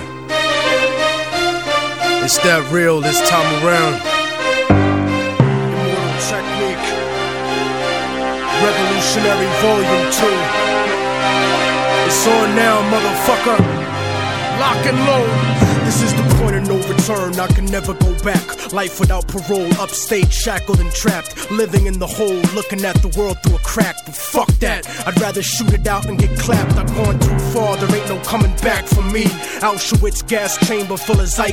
it's that real this time around. Immortal Technique, Revolutionary Volume two. It's on now, motherfucker. Lock and load. This is the point of no return, I can never go back. Life without parole, upstate, shackled and trapped. Living in the hole, looking at the world through a crack. But fuck that, I'd rather shoot it out and get clapped. I've gone too far, there ain't no coming back for me. Auschwitz gas chamber full of Zyklon.